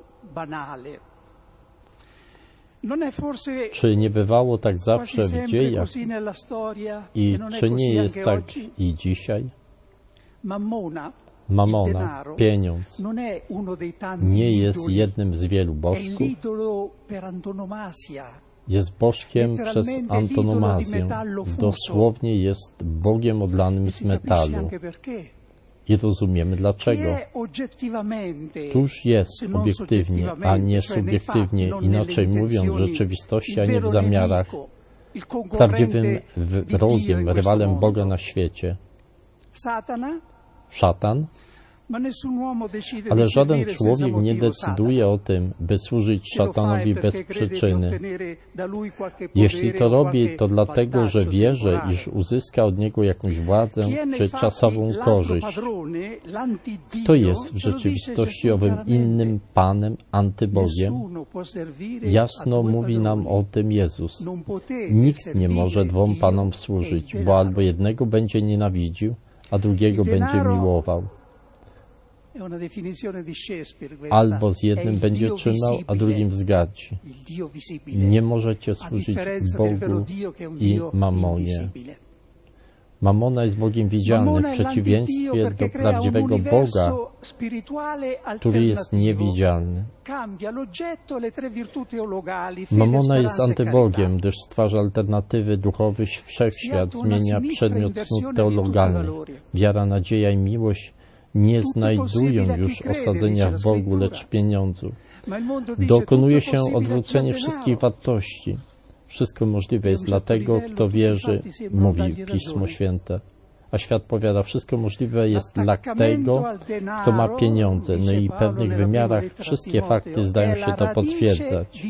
Speaker 3: Czy nie bywało tak zawsze w dziejach i czy nie jest tak i dzisiaj? Mamona, pieniądz, nie jest jednym z wielu bożków, jest bożkiem przez antonomazję, dosłownie jest Bogiem odlanym z metalu. I rozumiemy dlaczego. Któż jest obiektywnie, a nie subiektywnie, inaczej mówiąc, w rzeczywistości, a nie w zamiarach, prawdziwym wrogiem, rywalem Boga na świecie? Szatan? Ale żaden człowiek nie decyduje o tym, by służyć szatanowi bez przyczyny. Jeśli to robi, to dlatego, że wierzy, iż uzyska od niego jakąś władzę czy czasową korzyść. Kto jest w rzeczywistości owym innym Panem, antybogiem? Jasno mówi nam o tym Jezus. Nikt nie może dwom Panom służyć, bo albo jednego będzie nienawidził, a drugiego będzie miłował. Albo z jednym będzie trzymał, a drugim wzgardzi. Nie możecie służyć Bogu i Mamonie. Mamona jest Bogiem widzialnym w przeciwieństwie do prawdziwego Boga, który jest niewidzialny. Mamona jest antybogiem, gdyż stwarza alternatywy duchowy wszechświat, zmienia przedmiot cnót teologalnych. Wiara, nadzieja i miłość nie znajdują już osadzenia w Bogu, lecz w pieniądzu. Dokonuje się odwrócenie wszystkich wartości. Wszystko możliwe jest dla tego, kto wierzy, mówi Pismo Święte. A świat powiada, wszystko możliwe jest dla tego, kto ma pieniądze. No i w pewnych wymiarach wszystkie fakty zdają się to potwierdzać.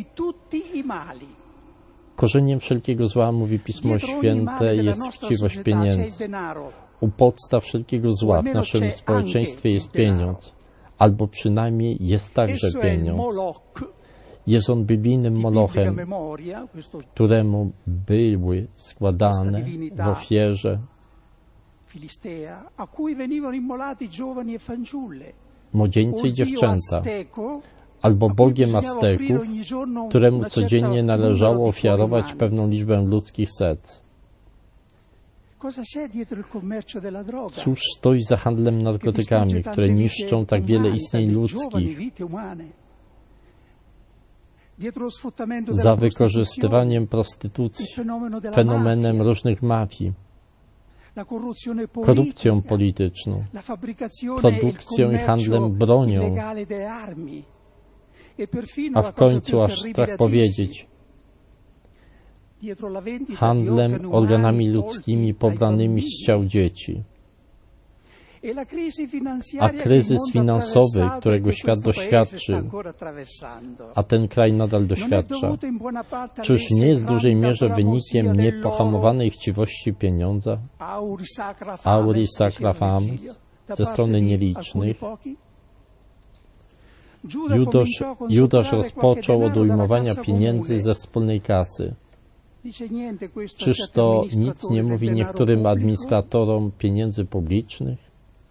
Speaker 3: Korzeniem wszelkiego zła, mówi Pismo Święte, jest chciwość pieniędzy. U podstaw wszelkiego zła w naszym społeczeństwie jest pieniądz, albo przynajmniej jest także pieniądz. Jest on biblijnym molochem, któremu były składane w ofierze młodzieńcy i dziewczęta, albo Bogiem Azteków, któremu codziennie należało ofiarować pewną liczbę ludzkich serc. Cóż stoi za handlem narkotykami, które niszczą tak wiele istnień ludzkich, za wykorzystywaniem prostytucji, fenomenem różnych mafii, korupcją polityczną, produkcją i handlem bronią, a w końcu aż strach powiedzieć, handlem organami ludzkimi pobranymi z ciał dzieci. A kryzys finansowy, którego świat doświadczył, a ten kraj nadal doświadcza, czyż nie jest w dużej mierze wynikiem niepohamowanej chciwości pieniądza, auri sacra fames, ze strony nielicznych? Judasz, Judasz rozpoczął od ujmowania pieniędzy ze wspólnej kasy. Czyż to nic nie mówi niektórym administratorom pieniędzy publicznych?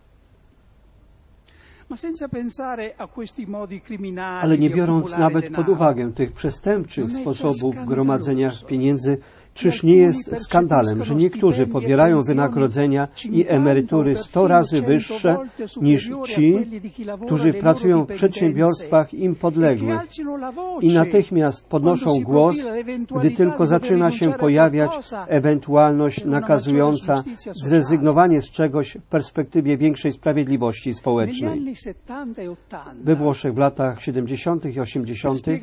Speaker 1: Ale nie biorąc nawet pod uwagę tych przestępczych sposobów gromadzenia pieniędzy, czyż nie jest skandalem, że niektórzy pobierają wynagrodzenia i emerytury sto razy wyższe niż ci, którzy pracują w przedsiębiorstwach im podległych i natychmiast podnoszą głos, gdy tylko zaczyna się pojawiać ewentualność nakazująca zrezygnowanie z czegoś w perspektywie większej sprawiedliwości społecznej. We Włoszech w latach siedemdziesiątych i osiemdziesiątych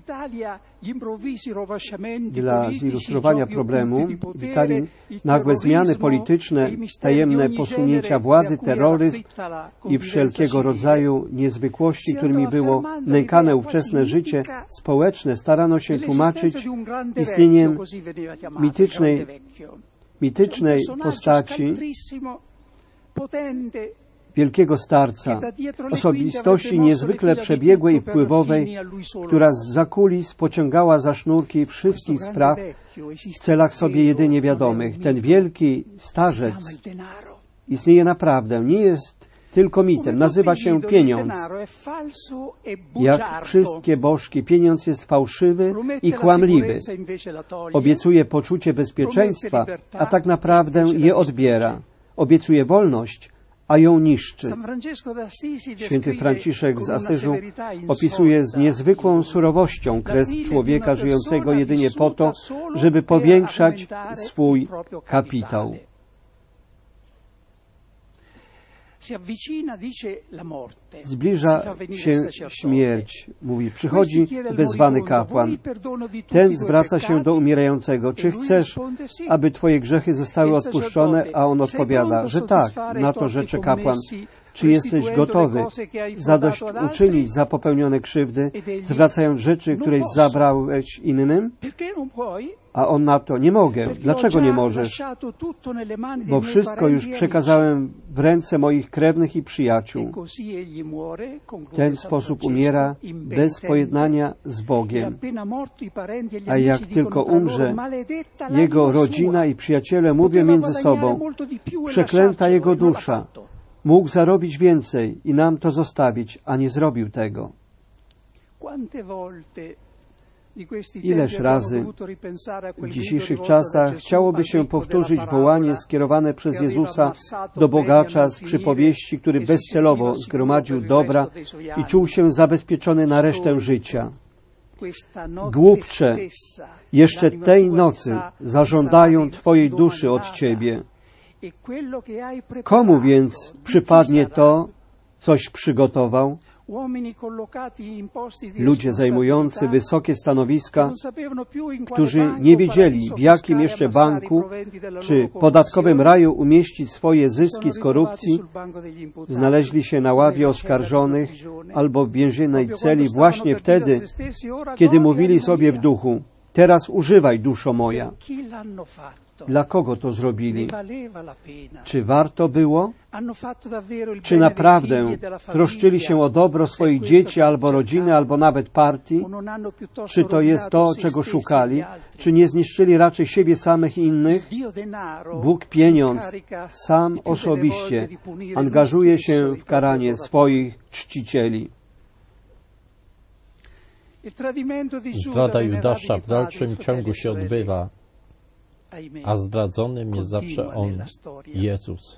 Speaker 1: dla zilustrowania problemu w Italii nagłe zmiany polityczne, tajemne posunięcia władzy, terroryzm i wszelkiego rodzaju niezwykłości, którymi było nękane ówczesne życie społeczne, starano się tłumaczyć istnieniem mitycznej, mitycznej postaci wielkiego starca, osobistości niezwykle przebiegłej i wpływowej, która zza kulis pociągała za sznurki wszystkich spraw w celach sobie jedynie wiadomych. Ten wielki starzec istnieje naprawdę, nie jest tylko mitem, nazywa się pieniądz. Jak wszystkie bożki, pieniądz jest fałszywy i kłamliwy. Obiecuje poczucie bezpieczeństwa, a tak naprawdę je odbiera. Obiecuje wolność, a ją niszczy. Święty Franciszek z Asyżu opisuje z niezwykłą surowością kres człowieka żyjącego jedynie po to, żeby powiększać swój kapitał. Zbliża się śmierć, mówi, przychodzi wezwany kapłan. Ten zwraca się do umierającego. Czy chcesz, aby twoje grzechy zostały odpuszczone? A on odpowiada, że tak. Na to rzecze kapłan. Czy jesteś gotowy zadośćuczynić za popełnione krzywdy, zwracając rzeczy, któreś zabrałeś innym? A on na to, nie mogę. Dlaczego nie możesz? Bo wszystko już przekazałem w ręce moich krewnych i przyjaciół. W ten sposób umiera bez pojednania z Bogiem. A jak tylko umrze, jego rodzina i przyjaciele mówią między sobą, przeklęta jego dusza. Mógł zarobić więcej i nam to zostawić, a nie zrobił tego. Ileż razy w dzisiejszych czasach chciałoby się powtórzyć wołanie skierowane przez Jezusa do bogacza z przypowieści, który bezcelowo zgromadził dobra i czuł się zabezpieczony na resztę życia. Głupcze, jeszcze tej nocy zażądają Twojej duszy od Ciebie. Komu więc przypadnie to, coś przygotował? Ludzie zajmujący wysokie stanowiska, którzy nie wiedzieli, w jakim jeszcze banku czy podatkowym raju umieścić swoje zyski z korupcji, znaleźli się na ławie oskarżonych albo w więziennej celi właśnie wtedy, kiedy mówili sobie w duchu, teraz używaj, duszo moja. Dla kogo to zrobili? Czy warto było? Czy naprawdę troszczyli się o dobro swoich dzieci, albo rodziny, albo nawet partii? Czy to jest to, czego szukali? Czy nie zniszczyli raczej siebie samych i innych? Bóg pieniądz sam osobiście angażuje się w karanie swoich czcicieli.
Speaker 3: Zdrada Judasza w dalszym ciągu się odbywa, a zdradzonym jest zawsze On, Jezus.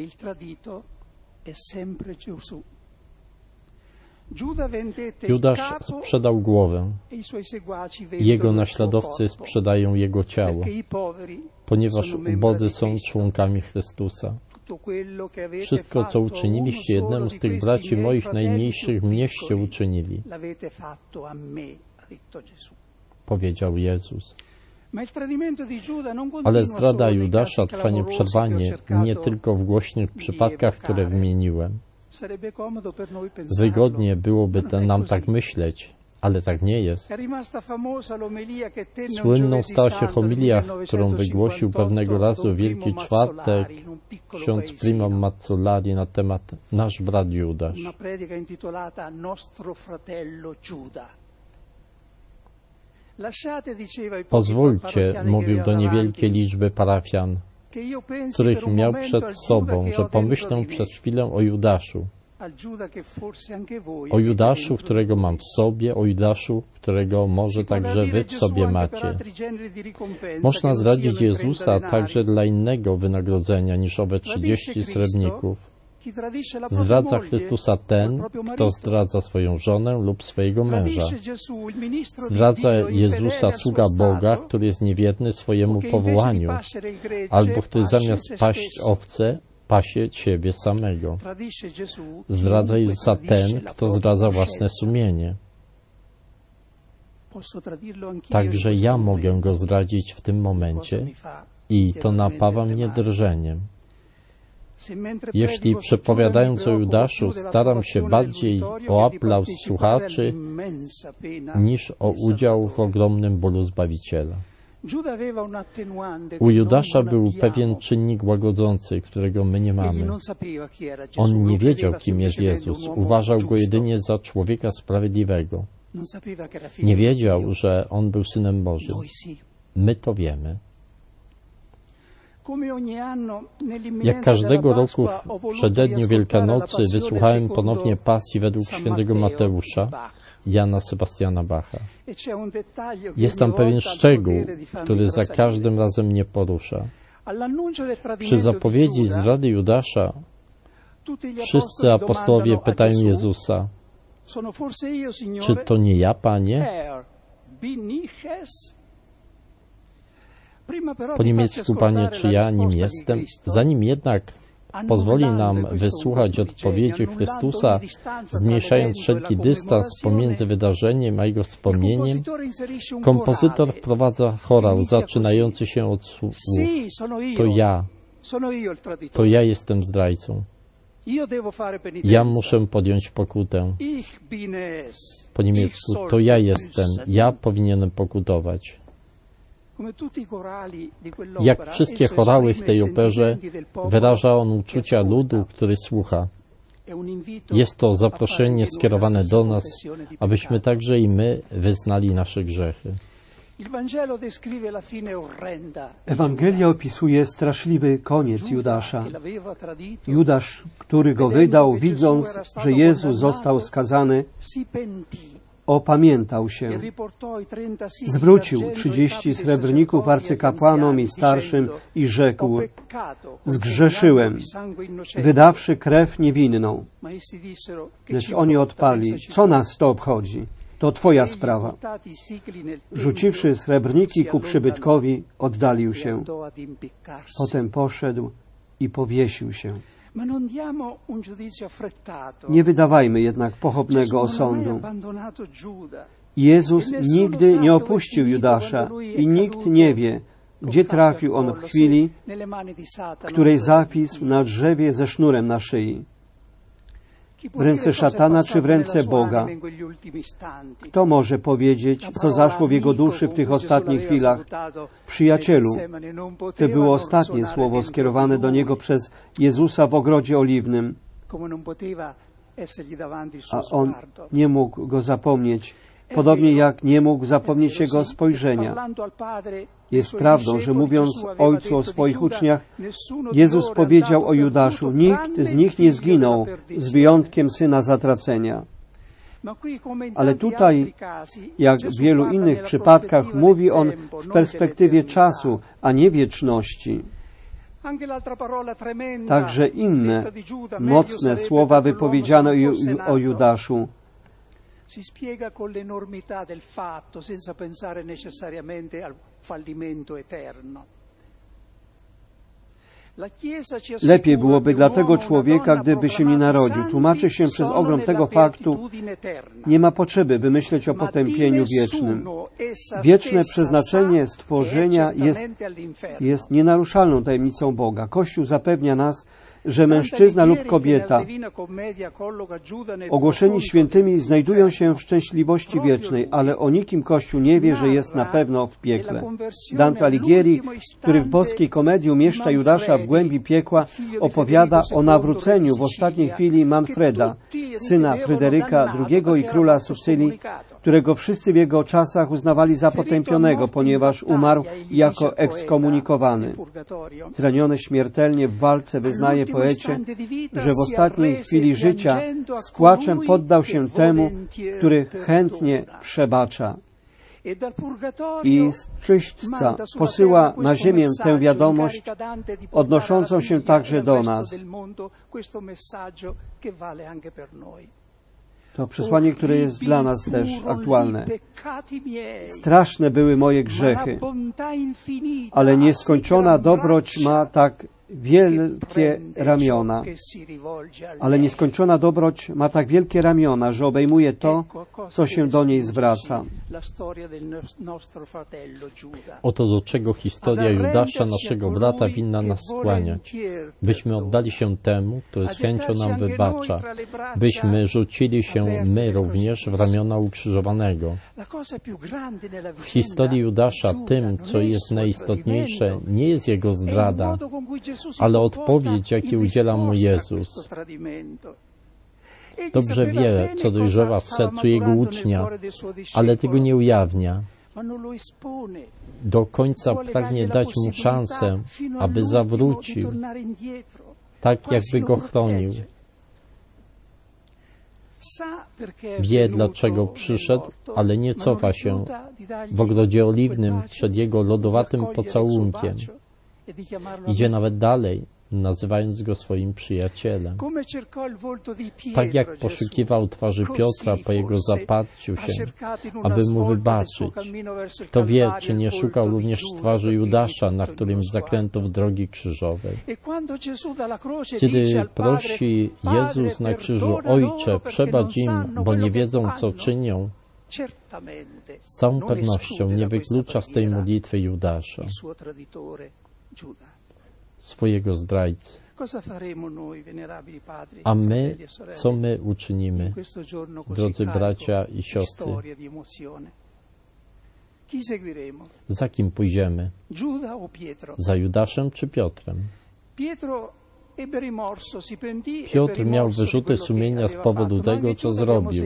Speaker 3: Judasz sprzedał głowę. Jego naśladowcy sprzedają Jego ciało, ponieważ ubodzy są członkami Chrystusa. Wszystko, co uczyniliście jednemu z tych braci moich najmniejszych, mnieście uczynili, powiedział Jezus. Ale zdrada Judasza trwa nieprzerwanie, nie tylko w głośnych przypadkach, które wymieniłem. Wygodnie byłoby nam tak myśleć, ale tak nie jest. Słynną stała się homilia, którą wygłosił pewnego razu Wielki Czwartek ksiądz Primo Mazzolari na temat Nasz brat Judasz. Pozwólcie, mówił do niewielkiej liczby parafian, których miał przed sobą, że pomyślę przez chwilę o Judaszu. O Judaszu, którego mam w sobie, o Judaszu, którego może także wy w sobie macie. Można zdradzić Jezusa także dla innego wynagrodzenia niż owe trzydzieści srebrników. Zdradza Chrystusa ten, kto zdradza swoją żonę lub swojego męża. Zdradza Jezusa sługa Boga, który jest niewierny swojemu powołaniu, albo który zamiast paść owce, pasie siebie samego. Zdradza Jezusa ten, kto zdradza własne sumienie. Także ja mogę Go zdradzić w tym momencie i to napawa mnie drżeniem. Jeśli przepowiadając o Judaszu staram się bardziej o aplauz słuchaczy niż o udział w ogromnym bólu Zbawiciela. U Judasza był pewien czynnik łagodzący, którego my nie mamy. On nie wiedział, kim jest Jezus. Uważał Go jedynie za człowieka sprawiedliwego. Nie wiedział, że On był Synem Bożym. My to wiemy. Jak każdego roku w przededniu Wielkanocy wysłuchałem ponownie pasji według świętego Mateusza, Jana Sebastiana Bacha. Jest tam pewien szczegół, który za każdym razem mnie porusza. Przy zapowiedzi zdrady Judasza Wszyscy apostołowie pytają Jezusa, czy to nie ja, Panie? Po niemiecku, Panie, czy ja nim jestem? Zanim jednak pozwoli nam wysłuchać odpowiedzi Chrystusa, zmniejszając wszelki dystans pomiędzy wydarzeniem a jego wspomnieniem, kompozytor wprowadza chorał zaczynający się od słów: to ja, to ja jestem zdrajcą. Ja muszę podjąć pokutę. Po niemiecku, to ja jestem, ja powinienem pokutować. Jak wszystkie chorały w tej operze, wyraża on uczucia ludu, który słucha. Jest to zaproszenie skierowane do nas, abyśmy także i my wyznali nasze grzechy.
Speaker 1: Ewangelia opisuje straszliwy koniec Judasza. Judasz, który go wydał, widząc, że Jezus został skazany, opamiętał się. Zwrócił trzydzieści srebrników arcykapłanom i starszym i rzekł: zgrzeszyłem, wydawszy krew niewinną. Lecz oni odparli: co nas to obchodzi? To Twoja sprawa. Rzuciwszy srebrniki ku przybytkowi, oddalił się. Potem poszedł i powiesił się. Nie wydawajmy jednak pochopnego osądu. Jezus nigdy nie opuścił Judasza i nikt nie wie, gdzie trafił on w chwili, w której zawisł na drzewie ze sznurem na szyi. W ręce szatana czy w ręce Boga? Kto może powiedzieć, co zaszło w jego duszy w tych ostatnich chwilach? Przyjacielu, to było ostatnie słowo skierowane do niego przez Jezusa w ogrodzie oliwnym, a on nie mógł go zapomnieć, podobnie jak nie mógł zapomnieć jego spojrzenia. Jest prawdą, że mówiąc Ojcu o swoich uczniach, Jezus powiedział o Judaszu: nikt z nich nie zginął, z wyjątkiem syna zatracenia. Ale tutaj, jak w wielu innych przypadkach, mówi on w perspektywie czasu, a nie wieczności. Także inne, mocne słowa wypowiedziano o Judaszu.
Speaker 7: Si spiega con l'enormità del fatto, senza pensare necessariamente al fallimento eterno.
Speaker 1: Lepiej byłoby dla tego człowieka, gdyby się nie narodził. Tłumaczy się przez ogrom tego faktu, nie ma potrzeby, by myśleć o potępieniu wiecznym. Wieczne przeznaczenie stworzenia jest, jest nienaruszalną tajemnicą Boga. Kościół zapewnia nas, że mężczyzna lub kobieta ogłoszeni świętymi znajdują się w szczęśliwości wiecznej, ale o nikim Kościół nie wie, że jest na pewno w piekle. Dante Alighieri, który w boskiej komedii umieszcza Judasza w głębi piekła, opowiada o nawróceniu w ostatniej chwili Manfreda, syna Fryderyka drugiego i króla Sycylii, którego wszyscy w jego czasach uznawali za potępionego, ponieważ umarł jako ekskomunikowany. Zraniony śmiertelnie w walce wyznaje poecie, że w ostatniej chwili życia z płaczem poddał się temu, który chętnie przebacza. I z czyśćca posyła na ziemię tę wiadomość, odnoszącą się także do nas. To przesłanie, które jest dla nas też aktualne. Straszne były moje grzechy, ale nieskończona dobroć ma tak wielkie ramiona, ale nieskończona dobroć ma tak wielkie ramiona, że obejmuje to, co się do niej zwraca.
Speaker 3: Oto do czego historia Judasza, naszego brata, winna nas skłaniać. Byśmy oddali się temu, który z chęcią nam wybacza. Byśmy rzucili się my również w ramiona ukrzyżowanego. W historii Judasza tym, co jest najistotniejsze, nie jest jego zdrada, ale odpowiedź, jakiej udziela mu Jezus. Dobrze wie, co dojrzewa w sercu jego ucznia, ale tego nie ujawnia. Do końca pragnie dać mu szansę, aby zawrócił, tak jakby go chronił. Wie, dlaczego przyszedł, ale nie cofa się w ogrodzie oliwnym przed jego lodowatym pocałunkiem. Idzie nawet dalej, nazywając go swoim przyjacielem. Tak jak poszukiwał twarzy Piotra po jego zaparciu się, aby mu wybaczyć, to wie, czy nie szukał również twarzy Judasza, na którym zaklęto w drogi krzyżowej. Kiedy prosi Jezus na krzyżu: Ojcze, przebacz im, bo nie wiedzą, co czynią, z całą pewnością nie wyklucza z tej modlitwy Judasza, swojego zdrajcy. A my, co my uczynimy, drodzy bracia i siostry? Za kim pójdziemy? Za Judaszem czy Piotrem? Piotr miał wyrzuty sumienia z powodu tego, co zrobił.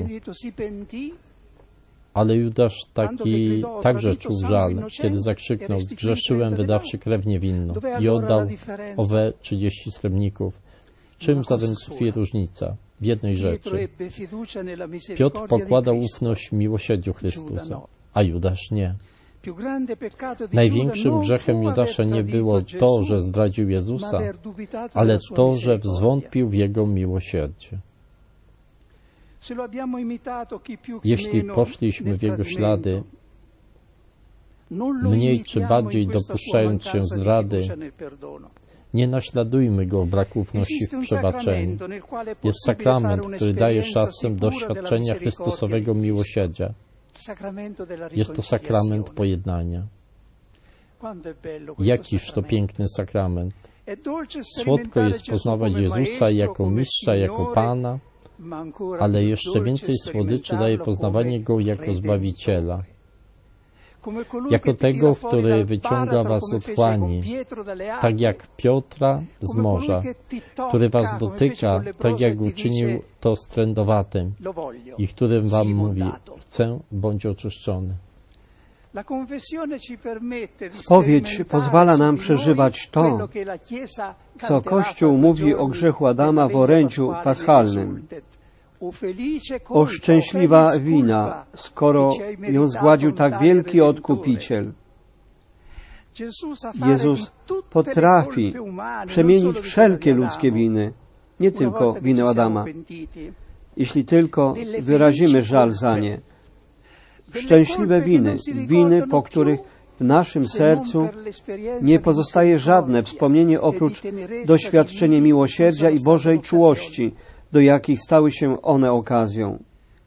Speaker 3: Ale Judasz taki także czuł żal, kiedy zakrzyknął: grzeszyłem, wydawszy krew niewinną, i oddał owe trzydzieści srebrników. W czym zatem tkwi różnica? W jednej rzeczy. Piotr pokładał ufność w miłosierdziu Chrystusa, a Judasz nie. Największym grzechem Judasza nie było to, że zdradził Jezusa, ale to, że zwątpił w Jego miłosierdzie. Jeśli poszliśmy w Jego ślady, mniej czy bardziej dopuszczając się zdrady, nie naśladujmy Go w braku ufności w przebaczeniu. Jest sakrament, który daje szansę doświadczenia Chrystusowego miłosierdzia. Jest to sakrament pojednania. Jakiż to piękny sakrament. Słodko jest poznawać Jezusa jako mistrza, jako Pana, ale jeszcze więcej słodyczy daje poznawanie Go jako Zbawiciela, jako tego, który wyciąga was z otchłani, tak jak Piotra z morza, który was dotyka, tak jak uczynił to z trędowatym i którym wam mówi: chcę, bądź oczyszczony.
Speaker 1: Spowiedź pozwala nam przeżywać to, co Kościół mówi o grzechu Adama w orędziu paschalnym. O szczęśliwa wina, skoro ją zgładził tak wielki Odkupiciel. Jezus potrafi przemienić wszelkie ludzkie winy, nie tylko winę Adama, jeśli tylko wyrazimy żal za nie. Szczęśliwe winy, winy, po których w naszym sercu nie pozostaje żadne wspomnienie oprócz doświadczenia miłosierdzia i Bożej czułości, do jakich stały się one okazją.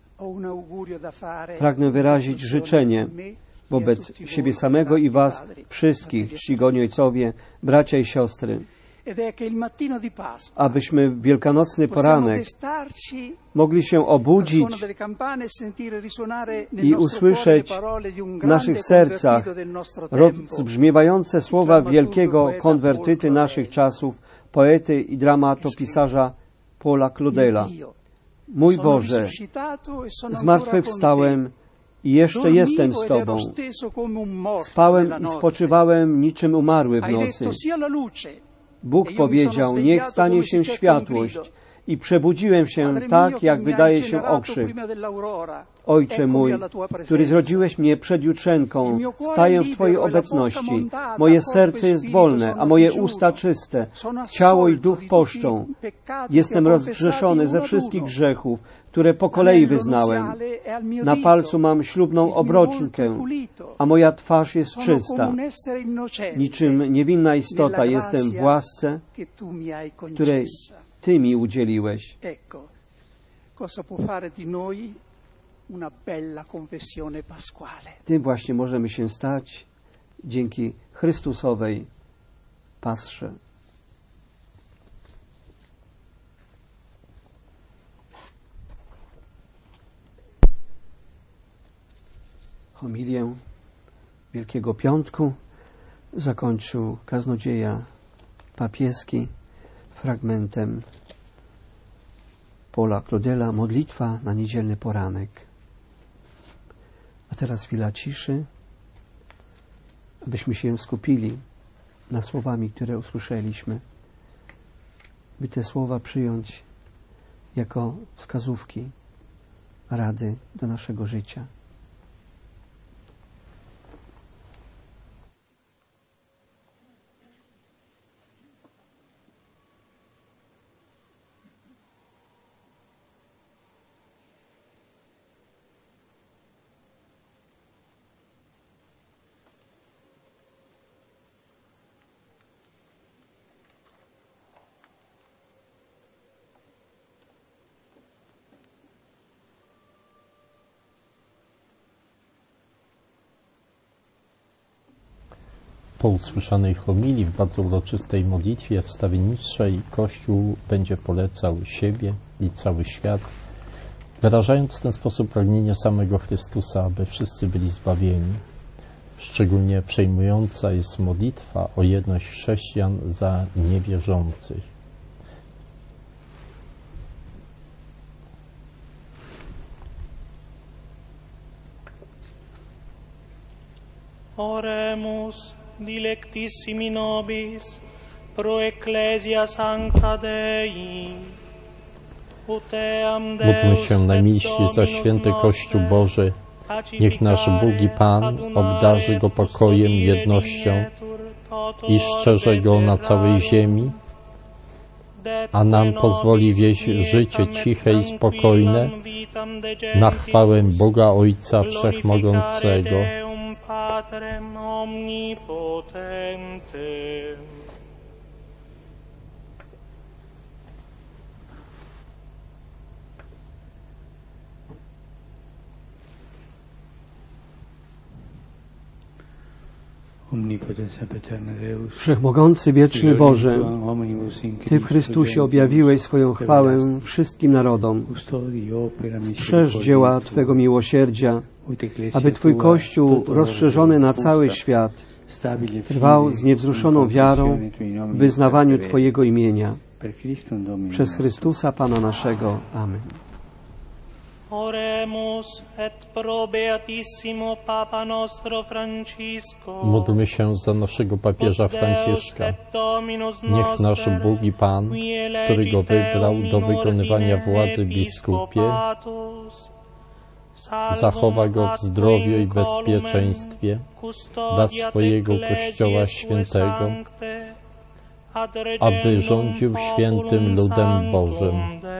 Speaker 1: Pragnę wyrazić życzenie wobec siebie samego i was wszystkich, czcigodni ojcowie, bracia i siostry, abyśmy w wielkanocny poranek mogli się obudzić i usłyszeć w naszych sercach rozbrzmiewające słowa wielkiego konwertyty naszych czasów, poety i dramatopisarza Paula Claudela. Mój Boże, zmartwychwstałem i jeszcze jestem z Tobą. Spałem i spoczywałem niczym umarły w nocy. Bóg powiedział: niech stanie się światłość, i przebudziłem się tak, jak wydaje się okrzyk. Ojcze mój, który zrodziłeś mnie przed jutrzenką, staję w Twojej obecności. Moje serce jest wolne, a moje usta czyste. Ciało i duch poszczą. Jestem rozgrzeszony ze wszystkich grzechów, które po kolei wyznałem. Na palcu mam ślubną obroczkę, a moja twarz jest czysta. Niczym niewinna istota jestem w łasce, której Ty mi udzieliłeś. Tym właśnie możemy się stać dzięki Chrystusowej pasrze. Homilię Wielkiego Piątku zakończył kaznodzieja papieski fragmentem Paula Claudela, modlitwa na niedzielny poranek. A teraz chwila ciszy, abyśmy się skupili na słowami, które usłyszeliśmy, by te słowa przyjąć jako wskazówki, rady do naszego życia.
Speaker 3: Po usłyszanej homilii w bardzo uroczystej modlitwie wstawienniczej Kościół będzie polecał siebie i cały świat, wyrażając w ten sposób pragnienie samego Chrystusa, aby wszyscy byli zbawieni. Szczególnie przejmująca jest modlitwa o jedność chrześcijan za niewierzących.
Speaker 6: Oremus dilectissimi nobis pro ecclesia sancta Dei.
Speaker 3: Módlmy się najmilsi za święty Kościół Boży. Niech nasz Bóg i Pan obdarzy go pokojem, jednością i szczerze go na całej ziemi, a nam pozwoli wieść życie ciche i spokojne na chwałę Boga Ojca Wszechmogącego.
Speaker 6: Patrem omnipotentem.
Speaker 1: Wszechmogący, wieczny Boże, Ty w Chrystusie objawiłeś swoją chwałę wszystkim narodom. Strzeż dzieła Twego miłosierdzia, aby Twój Kościół, rozszerzony na cały świat, trwał z niewzruszoną wiarą w wyznawaniu Twojego imienia. Przez Chrystusa Pana naszego. Amen.
Speaker 6: Oremus et pro beatissimo Papa nostro Francisco.
Speaker 3: Módlmy się za naszego papieża Franciszka. Niech nasz Bóg i Pan, który go wybrał do wykonywania władzy biskupie, zachowa go w zdrowiu i bezpieczeństwie dla swojego Kościoła świętego, aby rządził świętym ludem Bożym.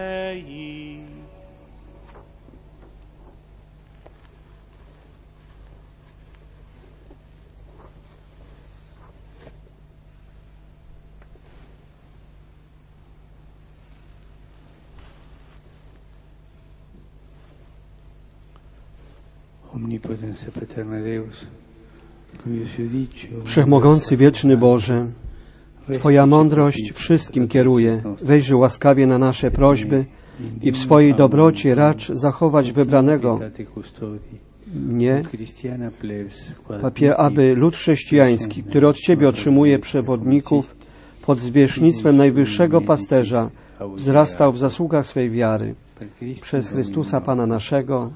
Speaker 1: Wszechmogący, wieczny Boże, Twoja mądrość wszystkim kieruje. Wejrzyj łaskawie na nasze prośby i w swojej dobroci racz zachować wybranego mnie, papie, aby lud chrześcijański, który od Ciebie otrzymuje przewodników pod zwierzchnictwem najwyższego pasterza, wzrastał w zasługach swej wiary. Przez Chrystusa Pana naszego.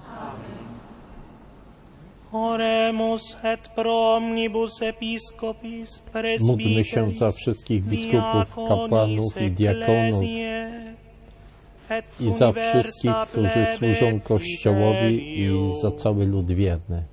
Speaker 3: Módlmy się za wszystkich biskupów, kapłanów i diakonów i za wszystkich, którzy służą Kościołowi i za cały lud wierny.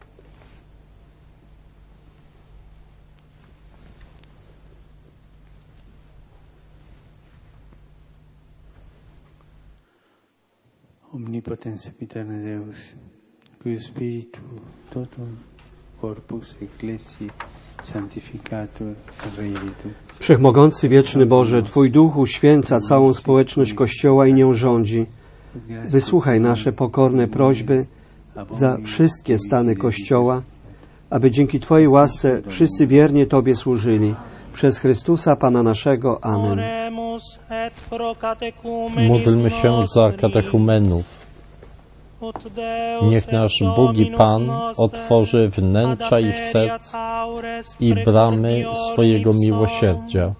Speaker 2: Omnipotens epiterne Deus, cui Spiritu totum corpus ecclesiae sanctificatur reivitur.
Speaker 1: Wszechmogący, wieczny Boże, Twój Duch uświęca całą społeczność Kościoła i nią rządzi. Wysłuchaj nasze pokorne prośby za wszystkie stany Kościoła, aby dzięki Twojej łasce wszyscy wiernie Tobie służyli. Przez Chrystusa Pana naszego. Amen.
Speaker 3: Módlmy się za katechumenów. Niech nasz Bóg i Pan otworzy wnętrza ich serc i bramy swojego miłosierdzia,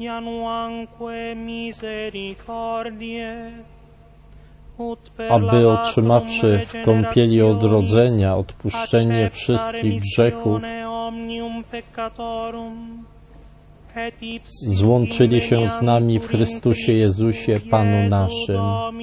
Speaker 3: aby otrzymawszy w kąpieli odrodzenia odpuszczenie wszystkich grzechów, złączyli się z nami w Chrystusie Jezusie, Panu naszym.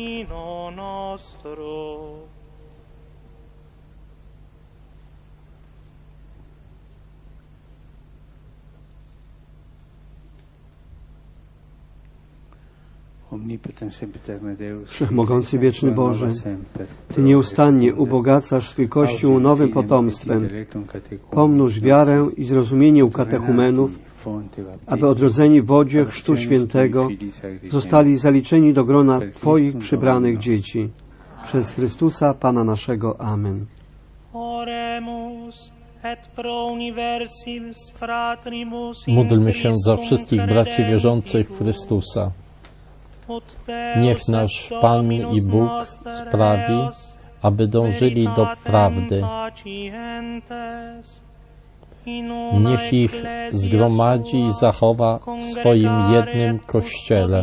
Speaker 1: Wszechmogący, wieczny Boże, Ty nieustannie ubogacasz swój Kościół nowym potomstwem. Pomnóż wiarę i zrozumienie u katechumenów, aby odrodzeni w wodzie Chrztu Świętego zostali zaliczeni do grona Twoich przybranych dzieci. Przez Chrystusa Pana naszego. Amen.
Speaker 3: Módlmy się za wszystkich braci wierzących w Chrystusa. Niech nasz Pan i Bóg sprawi, aby dążyli do prawdy. Niech ich zgromadzi i zachowa w swoim jednym Kościele.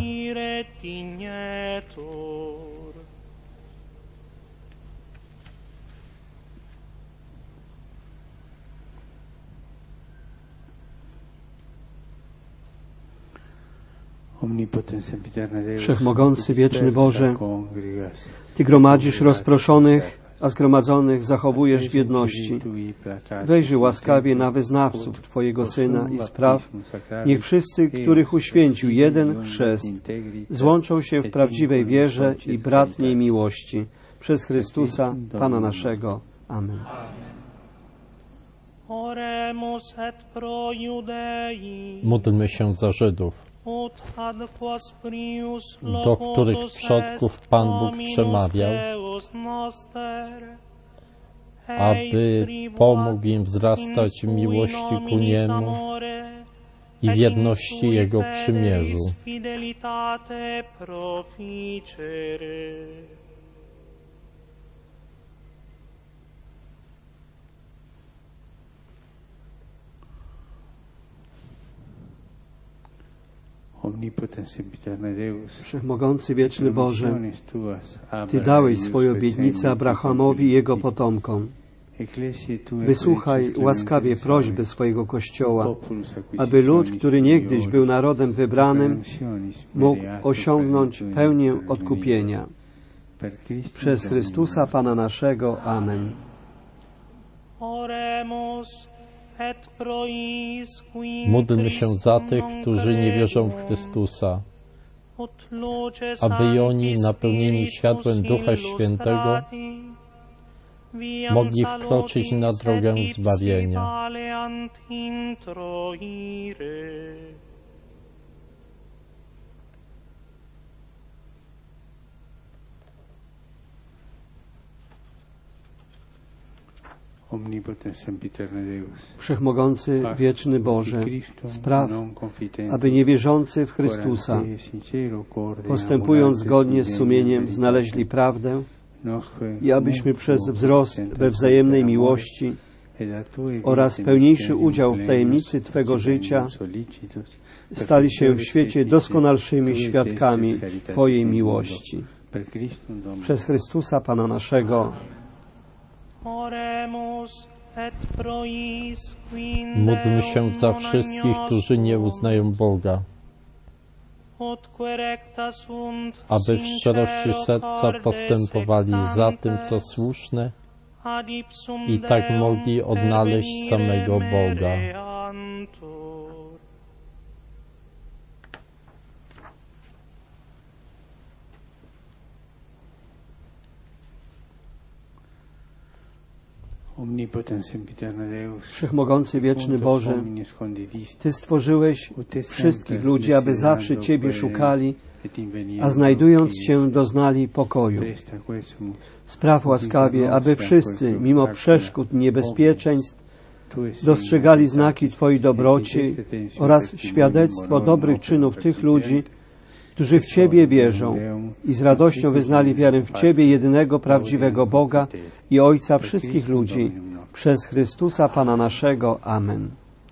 Speaker 1: Wszechmogący, wieczny Boże, Ty gromadzisz rozproszonych, a zgromadzonych zachowujesz w jedności. Wejrzyj łaskawie na wyznawców Twojego Syna i spraw, niech wszyscy, których uświęcił jeden chrzest, złączą się w prawdziwej wierze i bratniej miłości. Przez Chrystusa, Pana naszego. Amen.
Speaker 3: Módlmy się za Żydów, do których przodków Pan Bóg przemawiał, aby pomógł im wzrastać w miłości ku Niemu i w jedności Jego przymierzu.
Speaker 1: Wszechmogący, wieczny Boże, Ty dałeś swoje obietnice Abrahamowi i jego potomkom. Wysłuchaj łaskawie prośby swojego Kościoła, aby lud, który niegdyś był narodem wybranym, mógł osiągnąć pełnię odkupienia. Przez Chrystusa Pana naszego. Amen.
Speaker 3: Módlmy się za tych, którzy nie wierzą w Chrystusa, aby i oni, napełnieni światłem Ducha Świętego, mogli wkroczyć na drogę zbawienia.
Speaker 1: Wszechmogący, wieczny Boże, spraw, aby niewierzący w Chrystusa, postępując zgodnie z sumieniem, znaleźli prawdę i abyśmy przez wzrost we wzajemnej miłości oraz pełniejszy udział w tajemnicy Twego życia stali się w świecie doskonalszymi świadkami Twojej miłości. Przez Chrystusa Pana naszego.
Speaker 3: Módlmy się za wszystkich, którzy nie uznają Boga, aby w szczerości serca postępowali za tym, co słuszne i tak mogli odnaleźć samego Boga.
Speaker 1: Wszechmogący, wieczny Boże, Ty stworzyłeś wszystkich ludzi, aby zawsze Ciebie szukali, a znajdując Cię doznali pokoju. Spraw łaskawie, aby wszyscy, mimo przeszkód i niebezpieczeństw, dostrzegali znaki Twojej dobroci oraz świadectwo dobrych czynów tych ludzi, którzy w Ciebie wierzą i z radością wyznali wiarę w Ciebie, jedynego prawdziwego Boga i Ojca wszystkich ludzi, przez Chrystusa Pana naszego. Amen.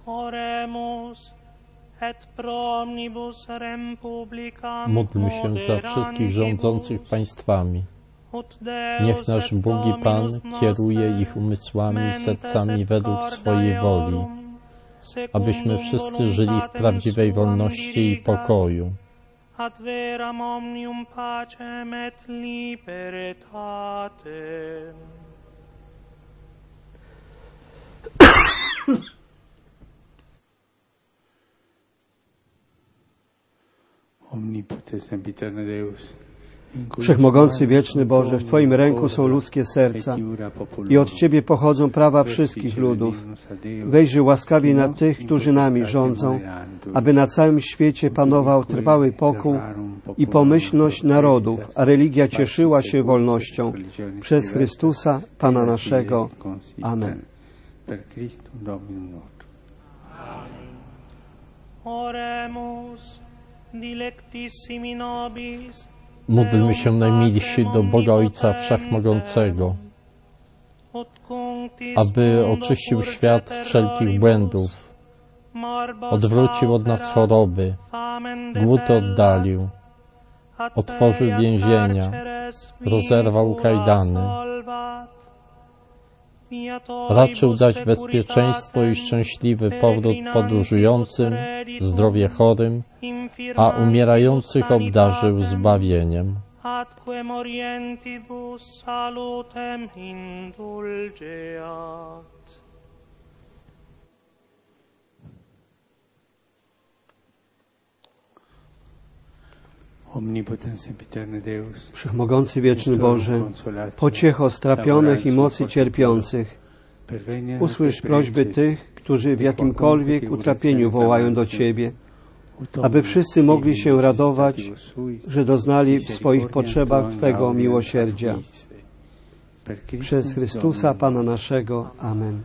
Speaker 3: Módlmy się za wszystkich rządzących państwami. Niech nasz Bóg i Pan kieruje ich umysłami i sercami według swojej woli, abyśmy wszyscy żyli w prawdziwej wolności i pokoju.
Speaker 6: ad veram omnium pacem et libertatem.
Speaker 2: Omnipotens sempiterne Deus,
Speaker 1: Wszechmogący, wieczny Boże, w Twoim ręku są ludzkie serca i od Ciebie pochodzą prawa wszystkich ludów. Wejrzyj łaskawie na tych, którzy nami rządzą, aby na całym świecie panował trwały pokój i pomyślność narodów, a religia cieszyła się wolnością. Przez Chrystusa, Pana naszego. Amen.
Speaker 2: Per Christum Dominum nostrum.
Speaker 6: Oremus, dilectissimi nobis,
Speaker 3: Módlmy się najmilsi do Boga Ojca Wszechmogącego, aby oczyścił świat z wszelkich błędów, odwrócił od nas choroby, głód oddalił, otworzył więzienia, rozerwał kajdany, raczył dać bezpieczeństwo i szczęśliwy powrót podróżującym, zdrowie chorym, a umierających obdarzył zbawieniem.
Speaker 6: atque morientibus salutem indulgeat.
Speaker 2: Omnipotens sempiterne Deus,
Speaker 1: Wszechmogący wieczny Boże, pociecho strapionych i mocy cierpiących, usłysz prośby tych, którzy w jakimkolwiek utrapieniu wołają do Ciebie, aby wszyscy mogli się radować, że doznali w swoich potrzebach Twego miłosierdzia. Przez Chrystusa Pana naszego. Amen.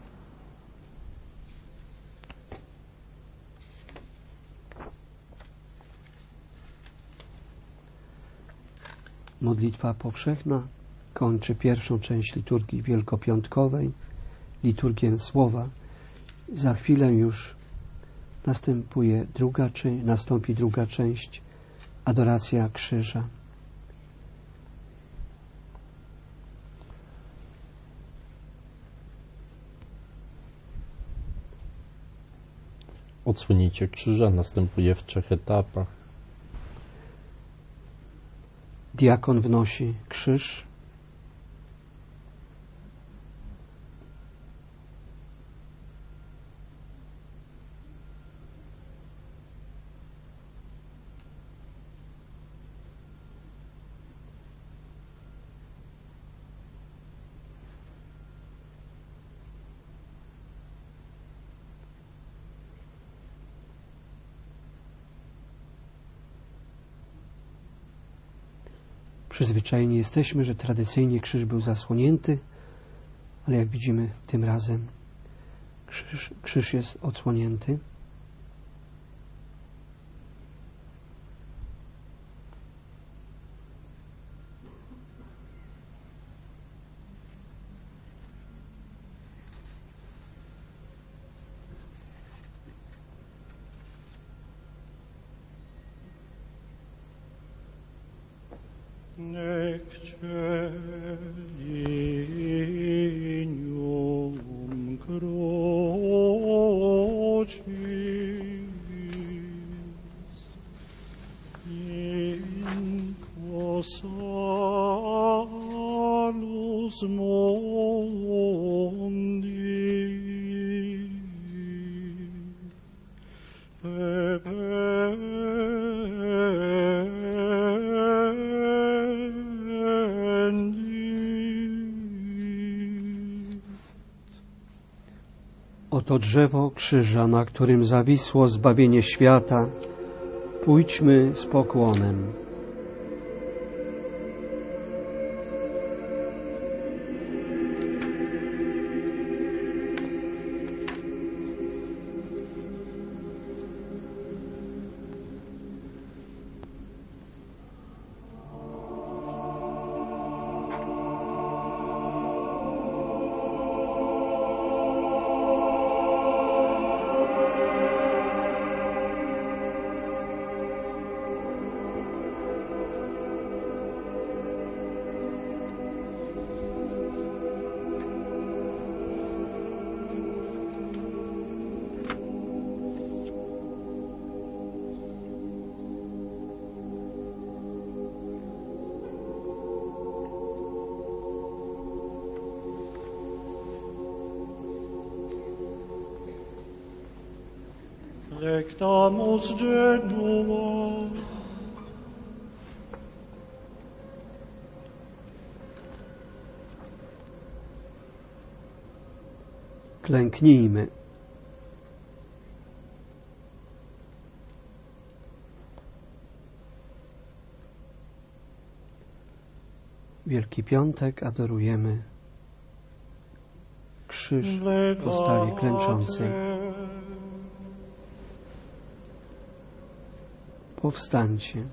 Speaker 1: Modlitwa powszechna kończy pierwszą część liturgii wielkopiątkowej, liturgię Słowa. Za chwilę już następuje druga, nastąpi druga część, adoracja krzyża.
Speaker 3: Odsłonięcie krzyża następuje w trzech etapach.
Speaker 1: Diakon wnosi krzyż. Przyzwyczajeni jesteśmy, że tradycyjnie krzyż był zasłonięty, ale jak widzimy tym razem krzyż, krzyż jest odsłonięty.
Speaker 6: Nec celium crucis in quo salus mundi
Speaker 1: Oto drzewo krzyża, na którym zawisło zbawienie świata. Pójdźmy z pokłonem.
Speaker 6: Lectamus Genua.
Speaker 1: Klęknijmy. Wielki Piątek adorujemy krzyż. krzyż w postawie klęczącej. Powstańcie.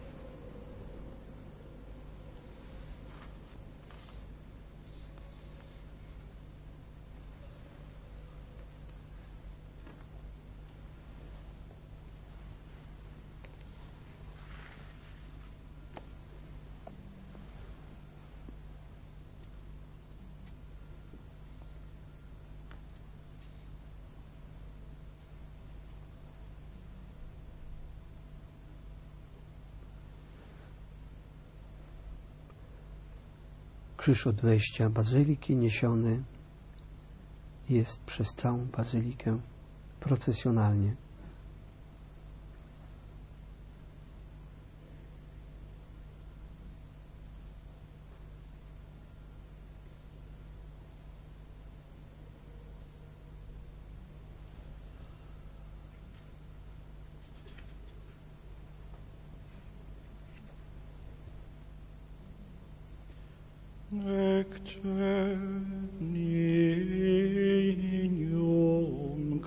Speaker 1: Krzyż od wejścia bazyliki niesiony jest przez całą bazylikę procesjonalnie.
Speaker 6: Ecce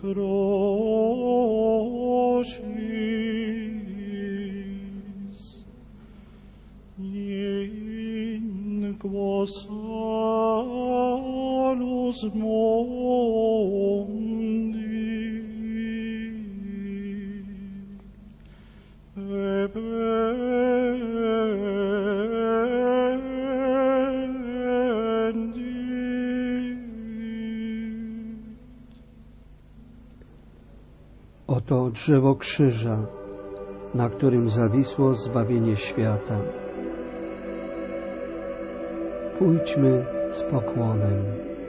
Speaker 6: crocis in quo salus mondi
Speaker 1: Oto drzewo krzyża, na którym zawisło zbawienie świata. Pójdźmy z pokłonem.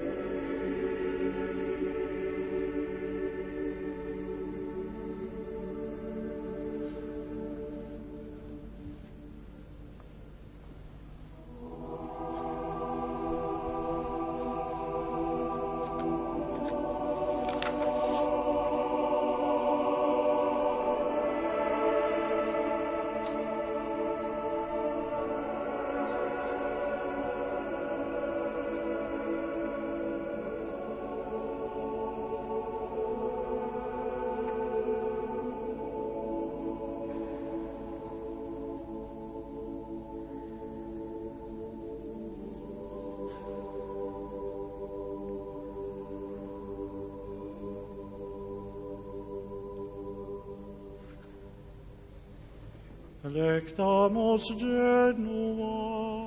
Speaker 6: Lectamus genua.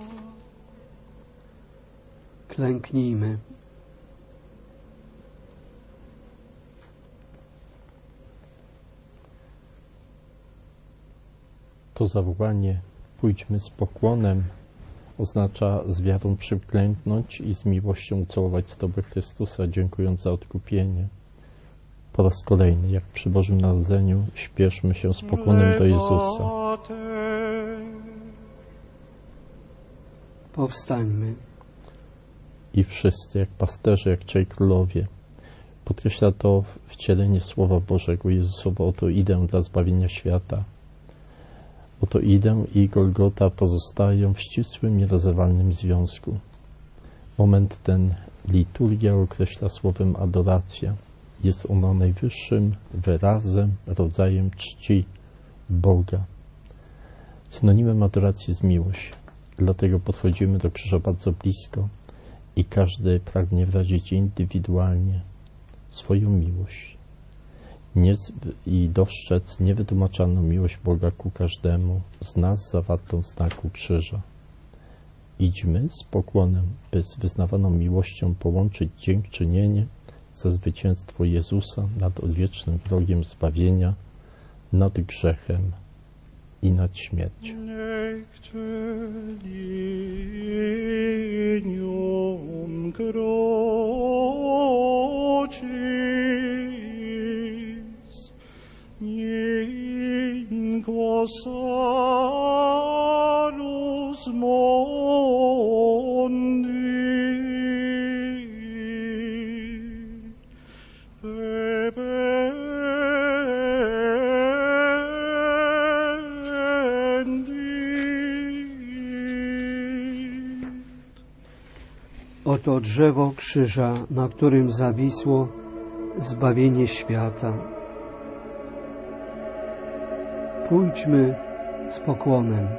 Speaker 1: Klęknijmy.
Speaker 3: To zawołanie pójdźmy z pokłonem oznacza z wiarą przyklęknąć i z miłością ucałować stopy Chrystusa, dziękując za odkupienie. Po raz kolejny, jak przy Bożym Narodzeniu, śpieszmy się z pokłonem do Jezusa.
Speaker 1: Powstańmy.
Speaker 3: I wszyscy, jak pasterze, jak trzej królowie. Podkreśla to wcielenie Słowa Bożego. Jezusowo, oto idę dla zbawienia świata. Oto idę i Golgota pozostają w ścisłym, nierozerwalnym związku. Moment ten liturgia określa słowem adoracja. Jest ono najwyższym wyrazem, rodzajem czci Boga. Synonimem adoracji jest miłość. Dlatego podchodzimy do krzyża bardzo blisko i każdy pragnie wyrazić indywidualnie swoją miłość. Nie, I dostrzec niewytłumaczalną miłość Boga ku każdemu z nas zawartą w znaku krzyża. Idźmy z pokłonem, by z wyznawaną miłością połączyć dziękczynienie za zwycięstwo Jezusa nad odwiecznym wrogiem zbawienia, nad grzechem i nad śmiercią.
Speaker 1: Oto drzewo krzyża, na którym zawisło zbawienie świata. Pójdźmy z pokłonem.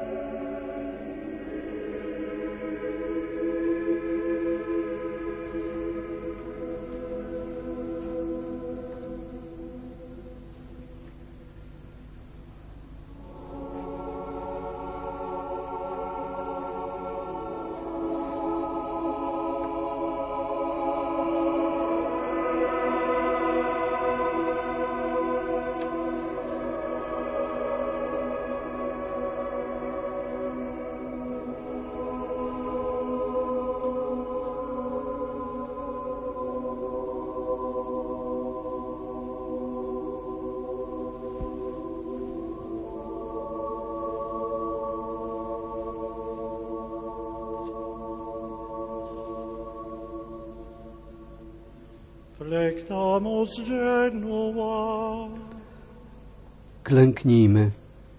Speaker 6: Lectamus genua.
Speaker 1: Klęknijmy.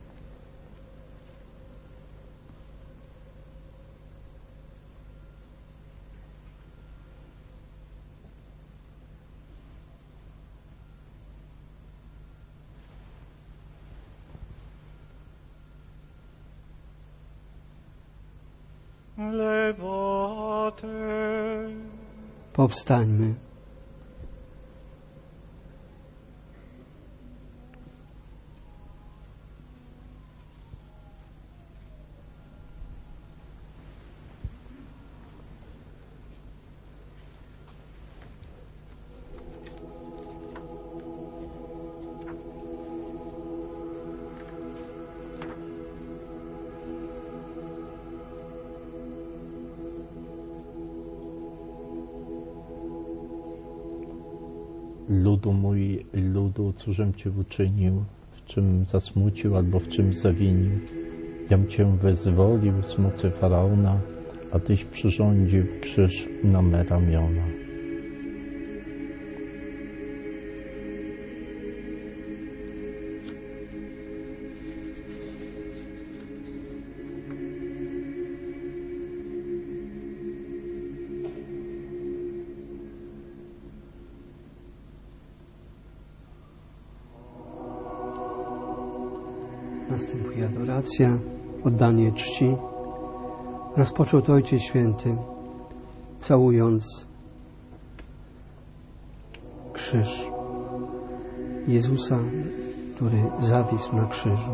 Speaker 6: Levate.
Speaker 1: Powstańmy.
Speaker 3: Ludu mój, ludu, cóżem Cię uczynił, w czym zasmucił albo w czym zawinił. Jam Cię wyzwolił z mocy Faraona, a Tyś przyrządził krzyż na me ramiona.
Speaker 1: Następuje adoracja, oddanie czci. Rozpoczął to Ojciec Święty, całując krzyż Jezusa, który zawisł na krzyżu.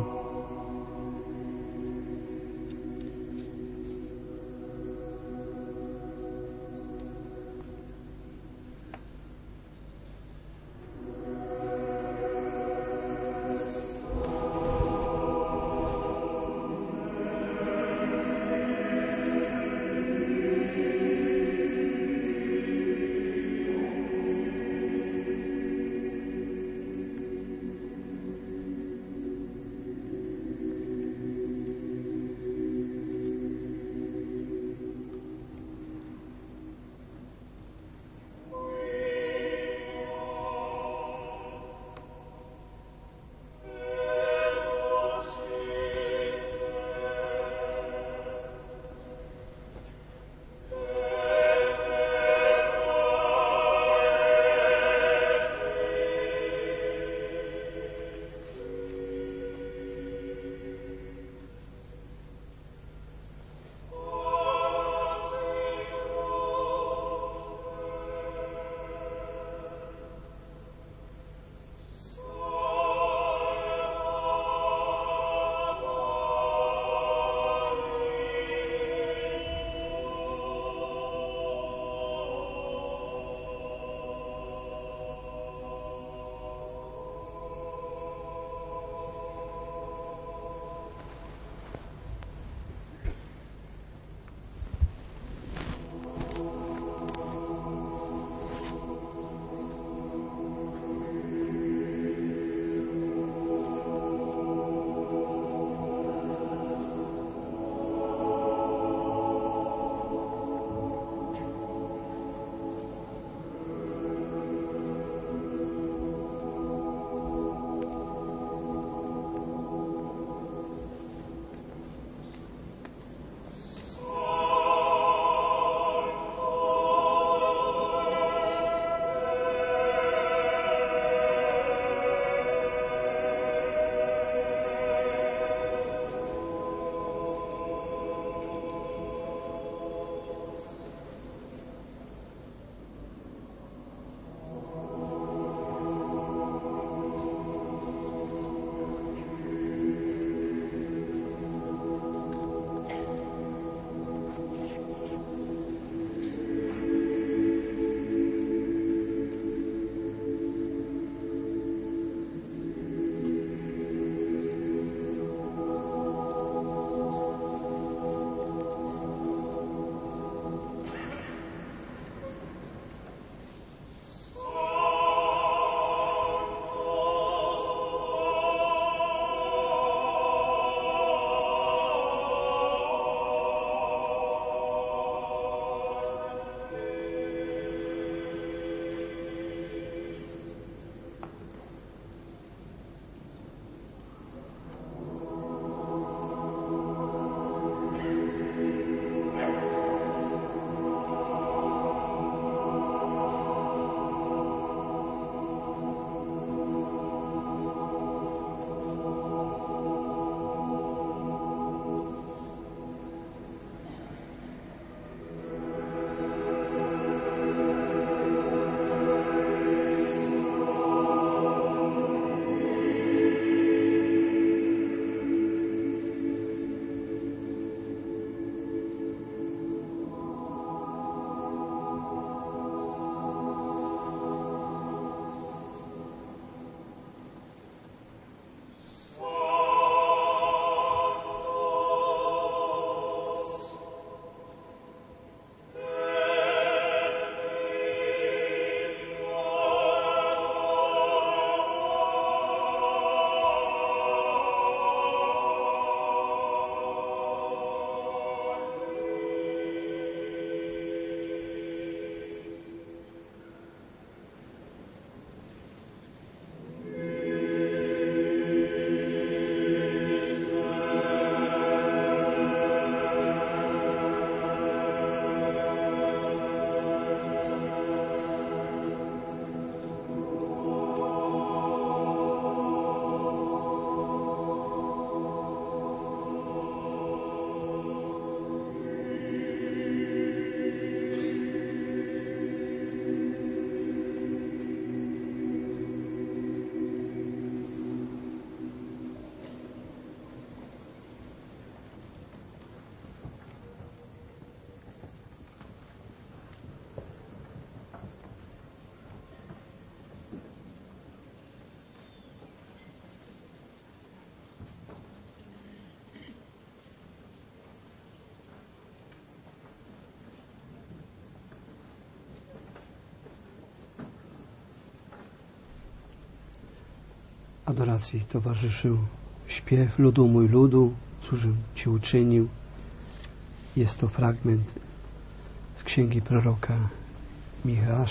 Speaker 1: adoracji towarzyszył śpiew Ludu mój ludu, cóżem Ci uczynił. Jest to fragment z księgi proroka Micheasza.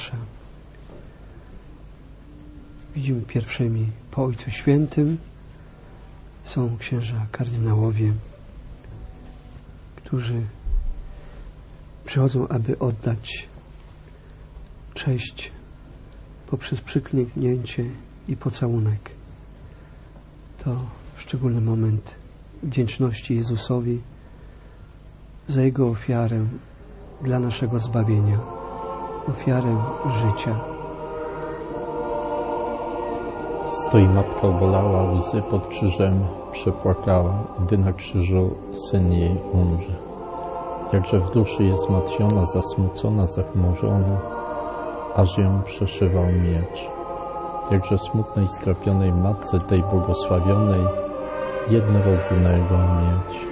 Speaker 1: Widzimy pierwszymi po Ojcu Świętym są księża kardynałowie, którzy przychodzą, aby oddać cześć poprzez przyklęknięcie i pocałunek. To szczególny moment wdzięczności Jezusowi za Jego ofiarę dla naszego zbawienia, ofiarę życia.
Speaker 3: Stoi matka obolała, łzy pod krzyżem przepłakała, gdy na krzyżu syn jej umrze. Jakże w duszy jest zmartwiona, zasmucona, zachmurzona, aż ją przeszywał miecz. Jakże smutnej, strapionej matce tej błogosławionej jednorodzonego mieć.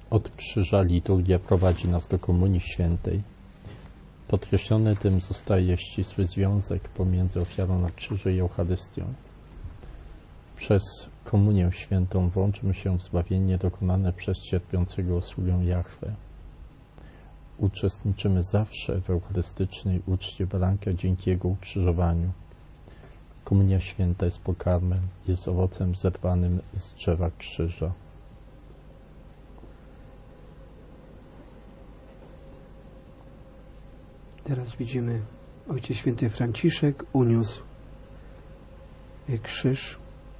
Speaker 3: Od krzyża liturgia prowadzi nas do Komunii Świętej. Podkreślony tym zostaje ścisły związek pomiędzy ofiarą na krzyżu i Eucharystią. Przez Komunię Świętą włączymy się w zbawienie dokonane przez cierpiącego sługę Jahwe. Uczestniczymy zawsze w eucharystycznej uczcie baranka dzięki Jego ukrzyżowaniu. Komunia Święta jest pokarmem, jest owocem zerwanym z drzewa krzyża.
Speaker 1: Teraz widzimy, Ojciec Święty Franciszek uniósł krzyż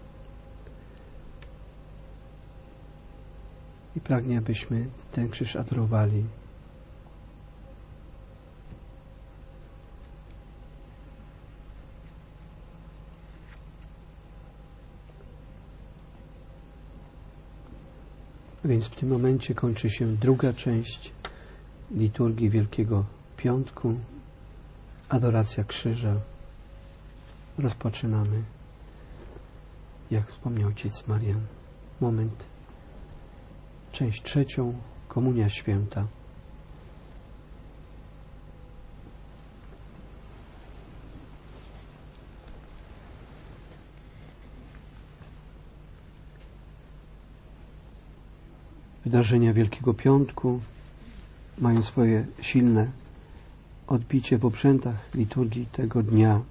Speaker 1: i pragnie, abyśmy ten krzyż adorowali. Więc w tym momencie kończy się druga część liturgii Wielkiego Piątku, adoracja krzyża. Rozpoczynamy, jak wspomniał ojciec Marian, moment, część trzecią, Komunia Święta. Wydarzenia Wielkiego Piątku mają swoje silne odbicie w obrzędach liturgii tego dnia.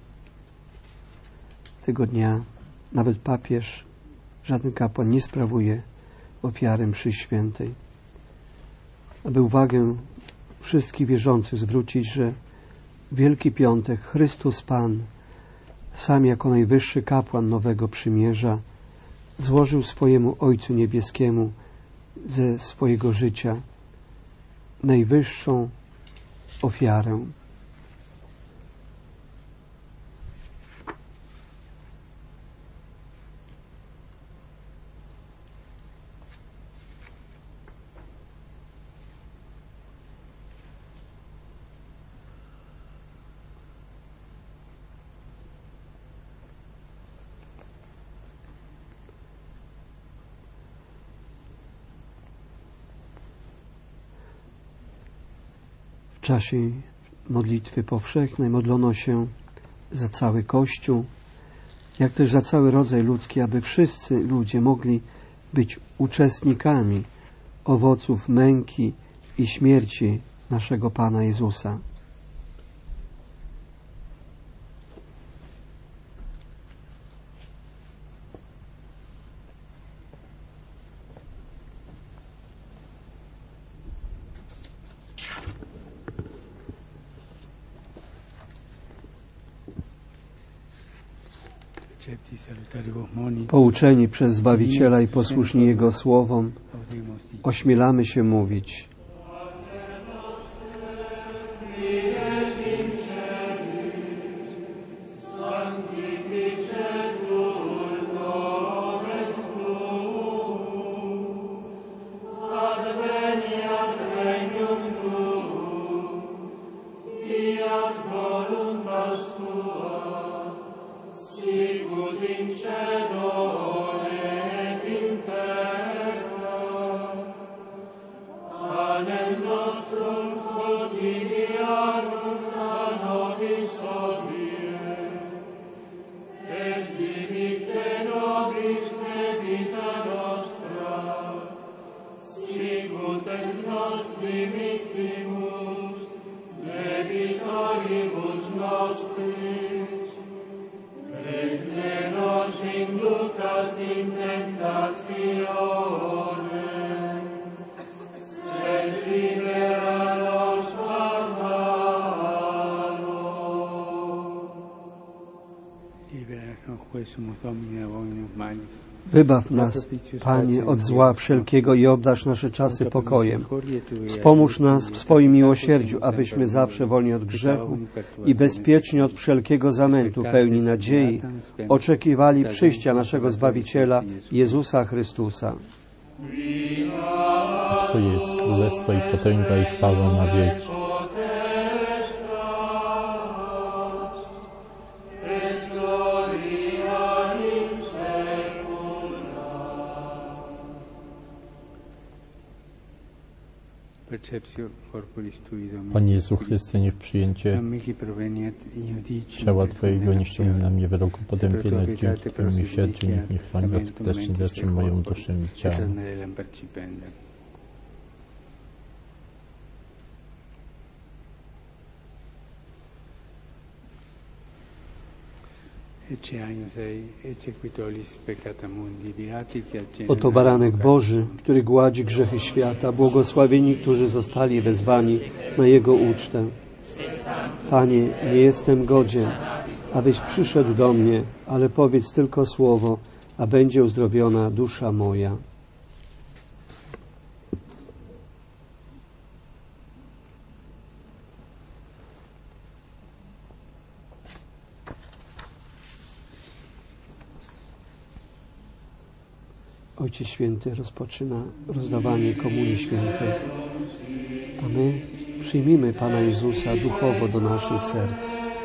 Speaker 1: Tego dnia nawet papież, żaden kapłan nie sprawuje ofiary mszy świętej. Aby uwagę wszystkich wierzących zwrócić, że Wielki Piątek Chrystus Pan, sam jako najwyższy kapłan Nowego Przymierza, złożył swojemu Ojcu Niebieskiemu ze swojego życia najwyższą ofiarę. W czasie modlitwy powszechnej modlono się za cały Kościół, jak też za cały rodzaj ludzki, aby wszyscy ludzie mogli być uczestnikami owoców męki i śmierci naszego Pana Jezusa. Pouczeni przez Zbawiciela i posłuszni Jego słowom, ośmielamy się mówić: Wybaw nas, Panie, od zła wszelkiego i obdarz nasze czasy pokojem. Wspomóż nas w swoim miłosierdziu, abyśmy zawsze wolni od grzechu i bezpiecznie od wszelkiego zamętu, pełni nadziei, oczekiwali przyjścia naszego Zbawiciela, Jezusa Chrystusa.
Speaker 3: Twoje jest królestwo i potęga i chwała na wieki. Panie Jezu Chryste, niech przyjęcie ciała Twojego nie ściągnie na mnie wyroku potępienia, dzięki Twojemu miłosierdziu niech mnie chwali skutecznie leczy moją duszę i ciało.
Speaker 1: Oto baranek Boży, który gładzi grzechy świata, błogosławieni, którzy zostali wezwani na Jego ucztę. Panie, nie jestem godzien, abyś przyszedł do mnie, ale powiedz tylko słowo, a będzie uzdrowiona dusza moja. Ojciec Święty rozpoczyna rozdawanie Komunii Świętej, a my przyjmijmy Pana Jezusa duchowo do naszych serc.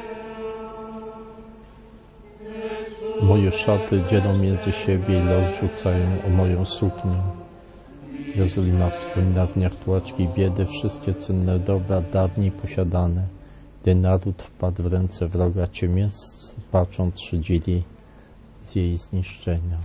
Speaker 3: Moje szaty dzielą między siebie i rozrzucają o moją suknię. Jerozolima wspomina w dniach tułaczki i biedy wszystkie cenne dobra dawniej posiadane, gdy naród wpadł w ręce wroga, ciemię patrząc szydzili z jej zniszczenia.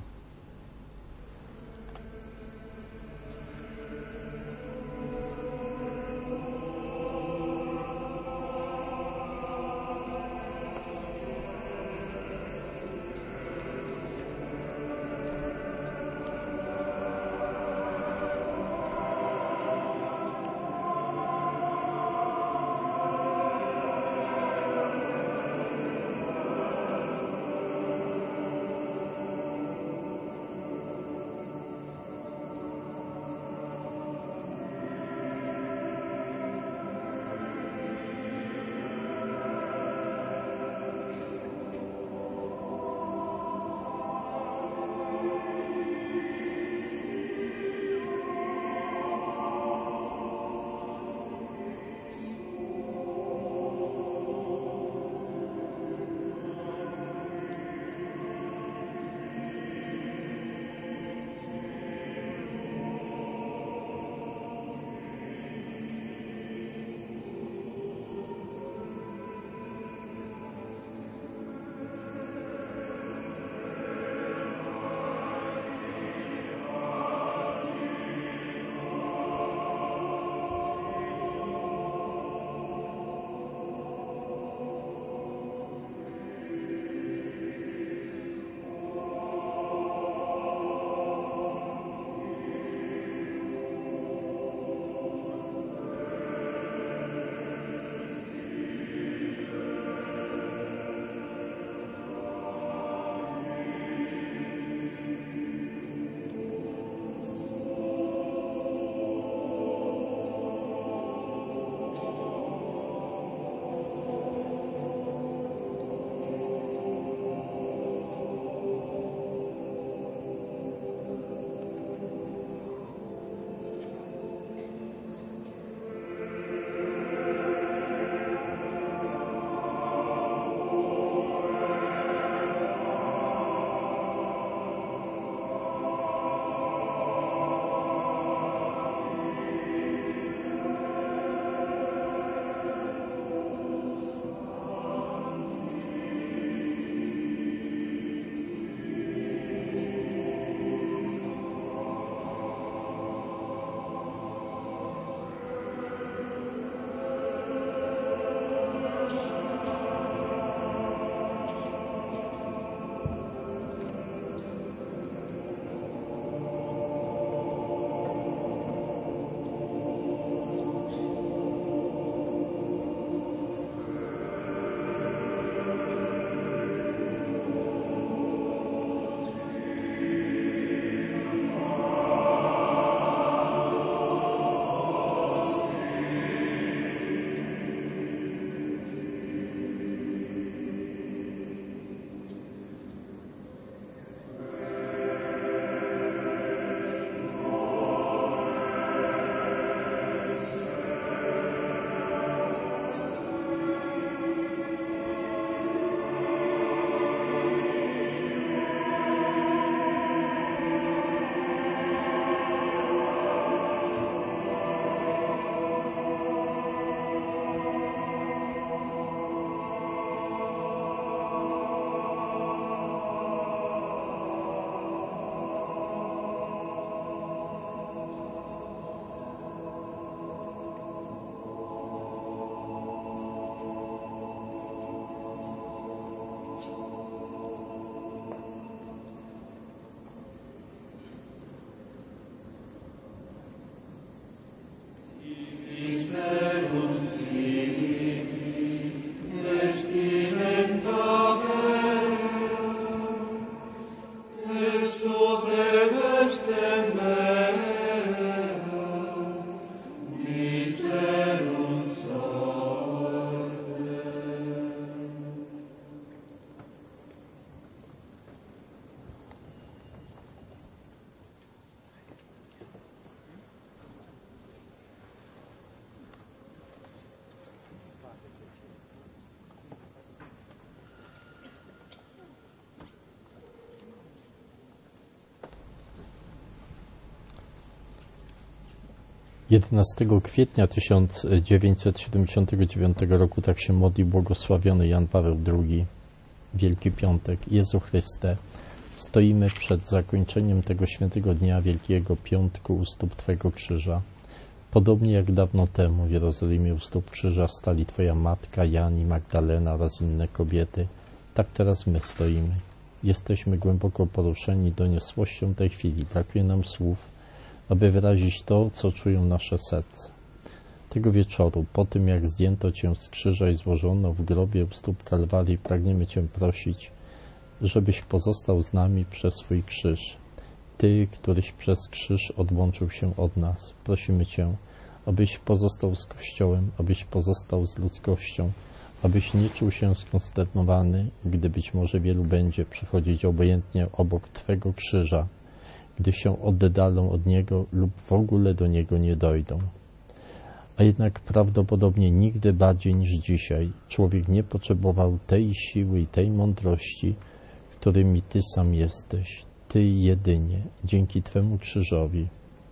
Speaker 3: jedenastego kwietnia tysiąc dziewięćset siedemdziesiątego dziewiątego roku tak się modlił błogosławiony Jan Paweł drugi. Wielki Piątek. Jezu Chryste, stoimy przed zakończeniem tego świętego dnia Wielkiego Piątku u stóp Twojego krzyża. Podobnie jak dawno temu w Jerozolimie u stóp krzyża stali Twoja matka, Jan i Magdalena oraz inne kobiety, tak teraz my stoimy. Jesteśmy głęboko poruszeni doniosłością tej chwili. Brakuje nam słów, aby wyrazić to, co czują nasze serca. Tego wieczoru, po tym jak zdjęto Cię z krzyża i złożono w grobie u stóp Kalwarii, pragniemy Cię prosić, żebyś pozostał z nami przez swój krzyż. Ty, któryś przez krzyż odłączył się od nas, prosimy Cię, abyś pozostał z Kościołem, abyś pozostał z ludzkością, abyś nie czuł się skonsternowany, gdy być może wielu będzie przychodzić obojętnie obok Twego krzyża, gdy się oddalą od Niego lub w ogóle do Niego nie dojdą. A jednak prawdopodobnie nigdy bardziej niż dzisiaj człowiek nie potrzebował tej siły i tej mądrości, którymi Ty sam jesteś, Ty jedynie, dzięki Twemu krzyżowi.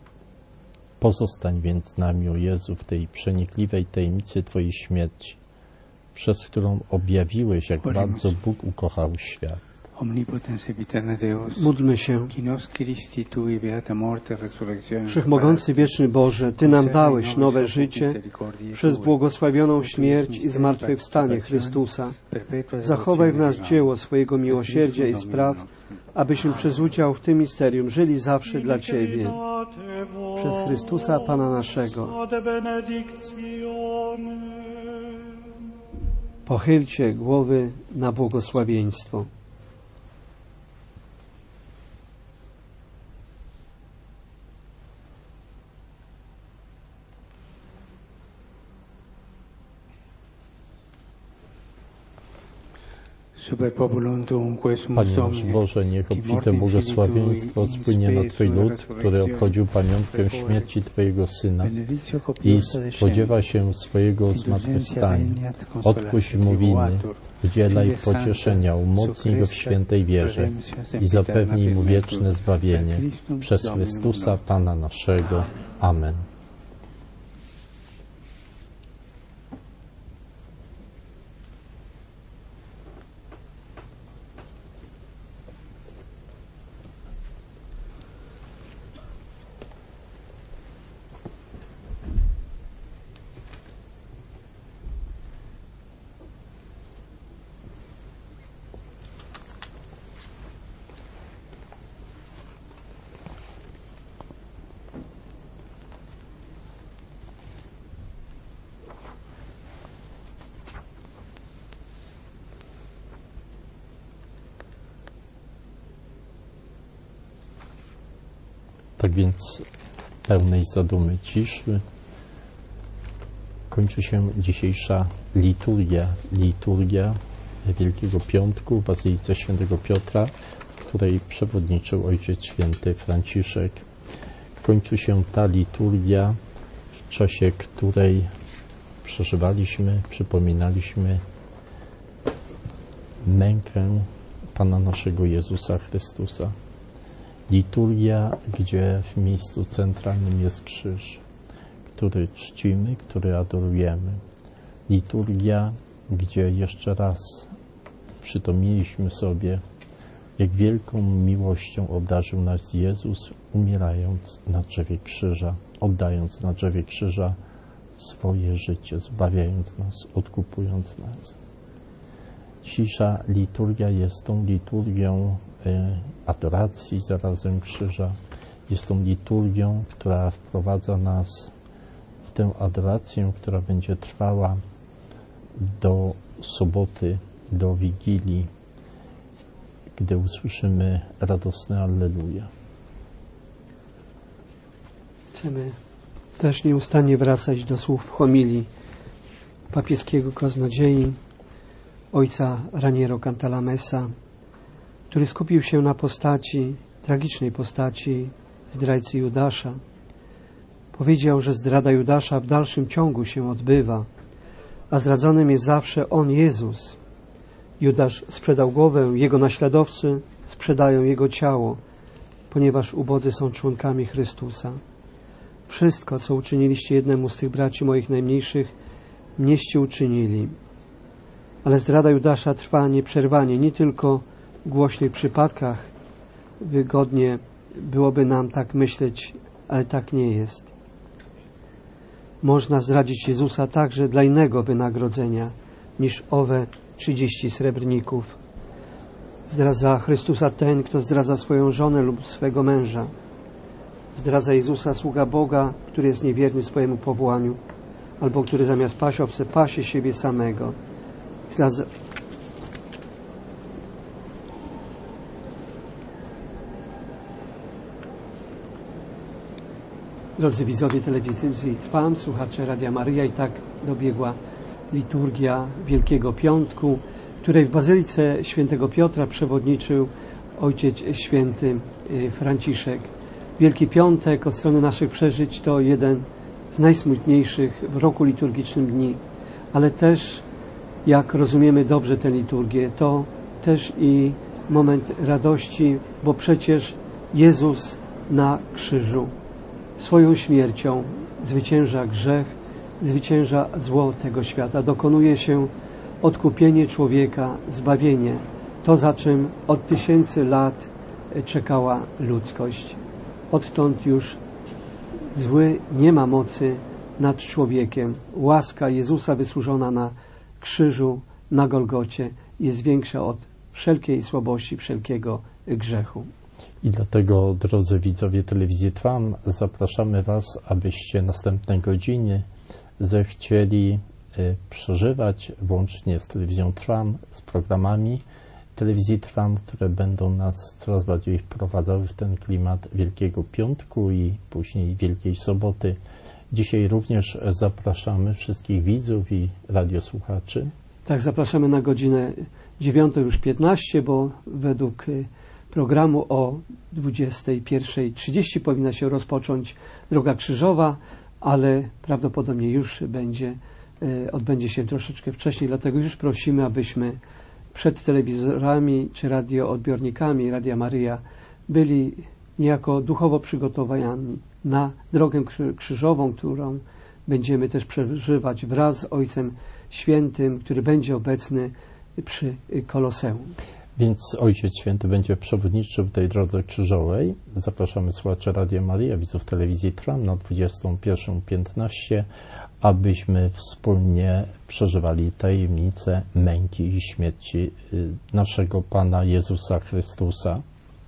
Speaker 3: Pozostań więc z nami, o Jezu, w tej przenikliwej tajemnicy Twojej śmierci, przez którą objawiłeś, jak bardzo Bóg ukochał świat.
Speaker 1: Módlmy się. Wszechmogący wieczny Boże, Ty nam dałeś nowe życie przez błogosławioną śmierć i zmartwychwstanie Chrystusa. Zachowaj w nas dzieło swojego miłosierdzia i spraw, abyśmy przez udział w tym misterium żyli zawsze dla Ciebie. Przez Chrystusa Pana naszego. Pochylcie głowy na błogosławieństwo.
Speaker 3: Panie nasz Boże, niech obfite błogosławieństwo spłynie na Twój lud, który obchodził pamiątkę śmierci Twojego Syna i spodziewa się swojego zmartwychwstania. Odpuść mu winy, udzielaj pocieszenia, umocnij go w świętej wierze i zapewnij mu wieczne zbawienie. Przez Chrystusa Pana naszego. Amen. Tak więc pełnej zadumy ciszy kończy się dzisiejsza liturgia, liturgia Wielkiego Piątku w Bazylice Świętego Piotra, której przewodniczył Ojciec Święty Franciszek. Kończy się ta liturgia, w czasie której przeżywaliśmy, przypominaliśmy mękę Pana naszego Jezusa Chrystusa. Liturgia, gdzie w miejscu centralnym jest krzyż, który czcimy, który adorujemy. Liturgia, gdzie jeszcze raz przytomniliśmy sobie, jak wielką miłością obdarzył nas Jezus, umierając na drzewie krzyża, oddając na drzewie krzyża swoje życie, zbawiając nas, odkupując nas. Dzisiejsza liturgia jest tą liturgią adoracji zarazem krzyża. Jest tą liturgią, która wprowadza nas w tę adorację, która będzie trwała do soboty, do Wigilii, gdy usłyszymy radosne Alleluja.
Speaker 1: Chcemy też nieustannie wracać do słów homilii papieskiego kaznodziei ojca Raniero Cantalamessa, który skupił się na postaci, tragicznej postaci zdrajcy Judasza. Powiedział, że zdrada Judasza w dalszym ciągu się odbywa, a zdradzonym jest zawsze On, Jezus. Judasz sprzedał głowę, jego naśladowcy sprzedają jego ciało, ponieważ ubodzy są członkami Chrystusa. Wszystko, co uczyniliście jednemu z tych braci moich najmniejszych, mnieście uczynili. Ale zdrada Judasza trwa nieprzerwanie, nie tylko w głośnych przypadkach. Wygodnie byłoby nam tak myśleć, ale tak nie jest. Można zdradzić Jezusa także dla innego wynagrodzenia niż owe trzydzieści srebrników. Zdradza Chrystusa ten, kto zdradza swoją żonę lub swego męża. Zdradza Jezusa sługa Boga, który jest niewierny swojemu powołaniu, albo który zamiast paść owce pasie siebie samego. Zdradza... Drodzy widzowie telewizji Trwam, słuchacze Radia Maryja, i tak dobiegła liturgia Wielkiego Piątku, której w Bazylice Świętego Piotra przewodniczył Ojciec Święty Franciszek. Wielki Piątek od strony naszych przeżyć to jeden z najsmutniejszych w roku liturgicznym dni, ale też, jak rozumiemy dobrze tę liturgię, to też i moment radości, bo przecież Jezus na krzyżu swoją śmiercią zwycięża grzech, zwycięża zło tego świata. Dokonuje się odkupienie człowieka, zbawienie. To, za czym od tysięcy lat czekała ludzkość. Odtąd już zły nie ma mocy nad człowiekiem. Łaska Jezusa wysłużona na krzyżu, na Golgocie jest większa od wszelkiej słabości, wszelkiego grzechu.
Speaker 3: I dlatego, drodzy widzowie telewizji Trwam, zapraszamy Was, abyście następne godziny zechcieli przeżywać włącznie z telewizją Trwam, z programami telewizji Trwam, które będą nas coraz bardziej wprowadzały w ten klimat Wielkiego Piątku i później Wielkiej Soboty. Dzisiaj również zapraszamy wszystkich widzów i radiosłuchaczy.
Speaker 1: Tak, zapraszamy na godzinę dziewiątą już piętnaście, bo według programu o dwudziestej pierwszej trzydzieści powinna się rozpocząć Droga Krzyżowa, ale prawdopodobnie już będzie, odbędzie się troszeczkę wcześniej, dlatego już prosimy, abyśmy przed telewizorami czy radioodbiornikami Radia Maryja byli niejako duchowo przygotowani na drogę krzyżową, którą będziemy też przeżywać wraz z Ojcem Świętym, który będzie obecny przy Koloseum.
Speaker 3: Więc Ojciec Święty będzie przewodniczył w tej drodze krzyżowej. Zapraszamy słuchaczy Radia Maryja, widzów telewizji Trwam na dwudziestą pierwszą piętnaście, abyśmy wspólnie przeżywali tajemnicę męki i śmierci naszego Pana Jezusa Chrystusa.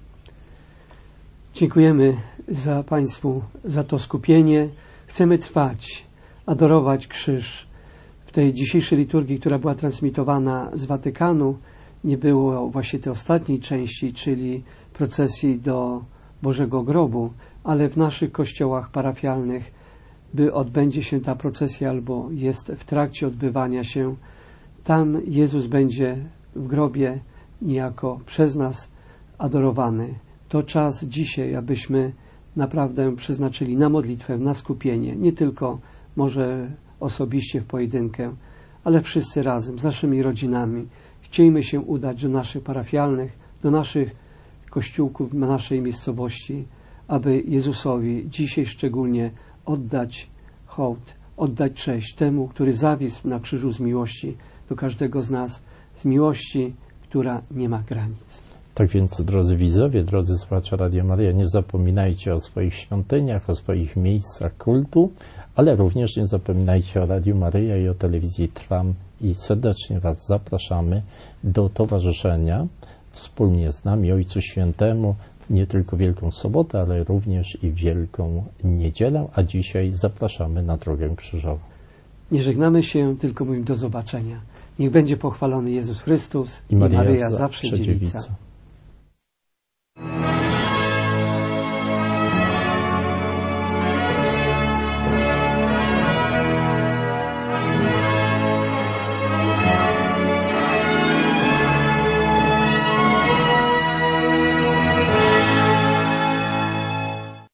Speaker 1: Dziękujemy za Państwu za to skupienie. Chcemy trwać, adorować krzyż. W tej dzisiejszej liturgii, która była transmitowana z Watykanu, nie było właśnie tej ostatniej części, czyli procesji do Bożego Grobu, ale w naszych kościołach parafialnych by odbędzie się ta procesja albo jest w trakcie odbywania się. Tam Jezus będzie w grobie niejako przez nas adorowany. To czas dzisiaj, abyśmy naprawdę przeznaczyli na modlitwę, na skupienie, nie tylko może osobiście w pojedynkę, ale wszyscy razem z naszymi rodzinami. Chciejmy się udać do naszych parafialnych, do naszych kościółków, na naszej miejscowości, aby Jezusowi dzisiaj szczególnie oddać hołd, oddać cześć temu, który zawisł na krzyżu z miłości do każdego z nas, z miłości, która nie ma granic.
Speaker 3: Tak więc, drodzy widzowie, drodzy słuchacze Radia Maryja, nie zapominajcie o swoich świątyniach, o swoich miejscach kultu, ale również nie zapominajcie o Radiu Maryja i o telewizji Trwam i serdecznie Was zapraszamy do towarzyszenia wspólnie z nami Ojcu Świętemu nie tylko Wielką Sobotę, ale również i Wielką Niedzielę, a dzisiaj zapraszamy na drogę krzyżową.
Speaker 1: Nie żegnamy się, tylko mówimy do zobaczenia. Niech będzie pochwalony Jezus Chrystus
Speaker 3: i Maryja,
Speaker 1: Maryja
Speaker 3: zawsze dziewica.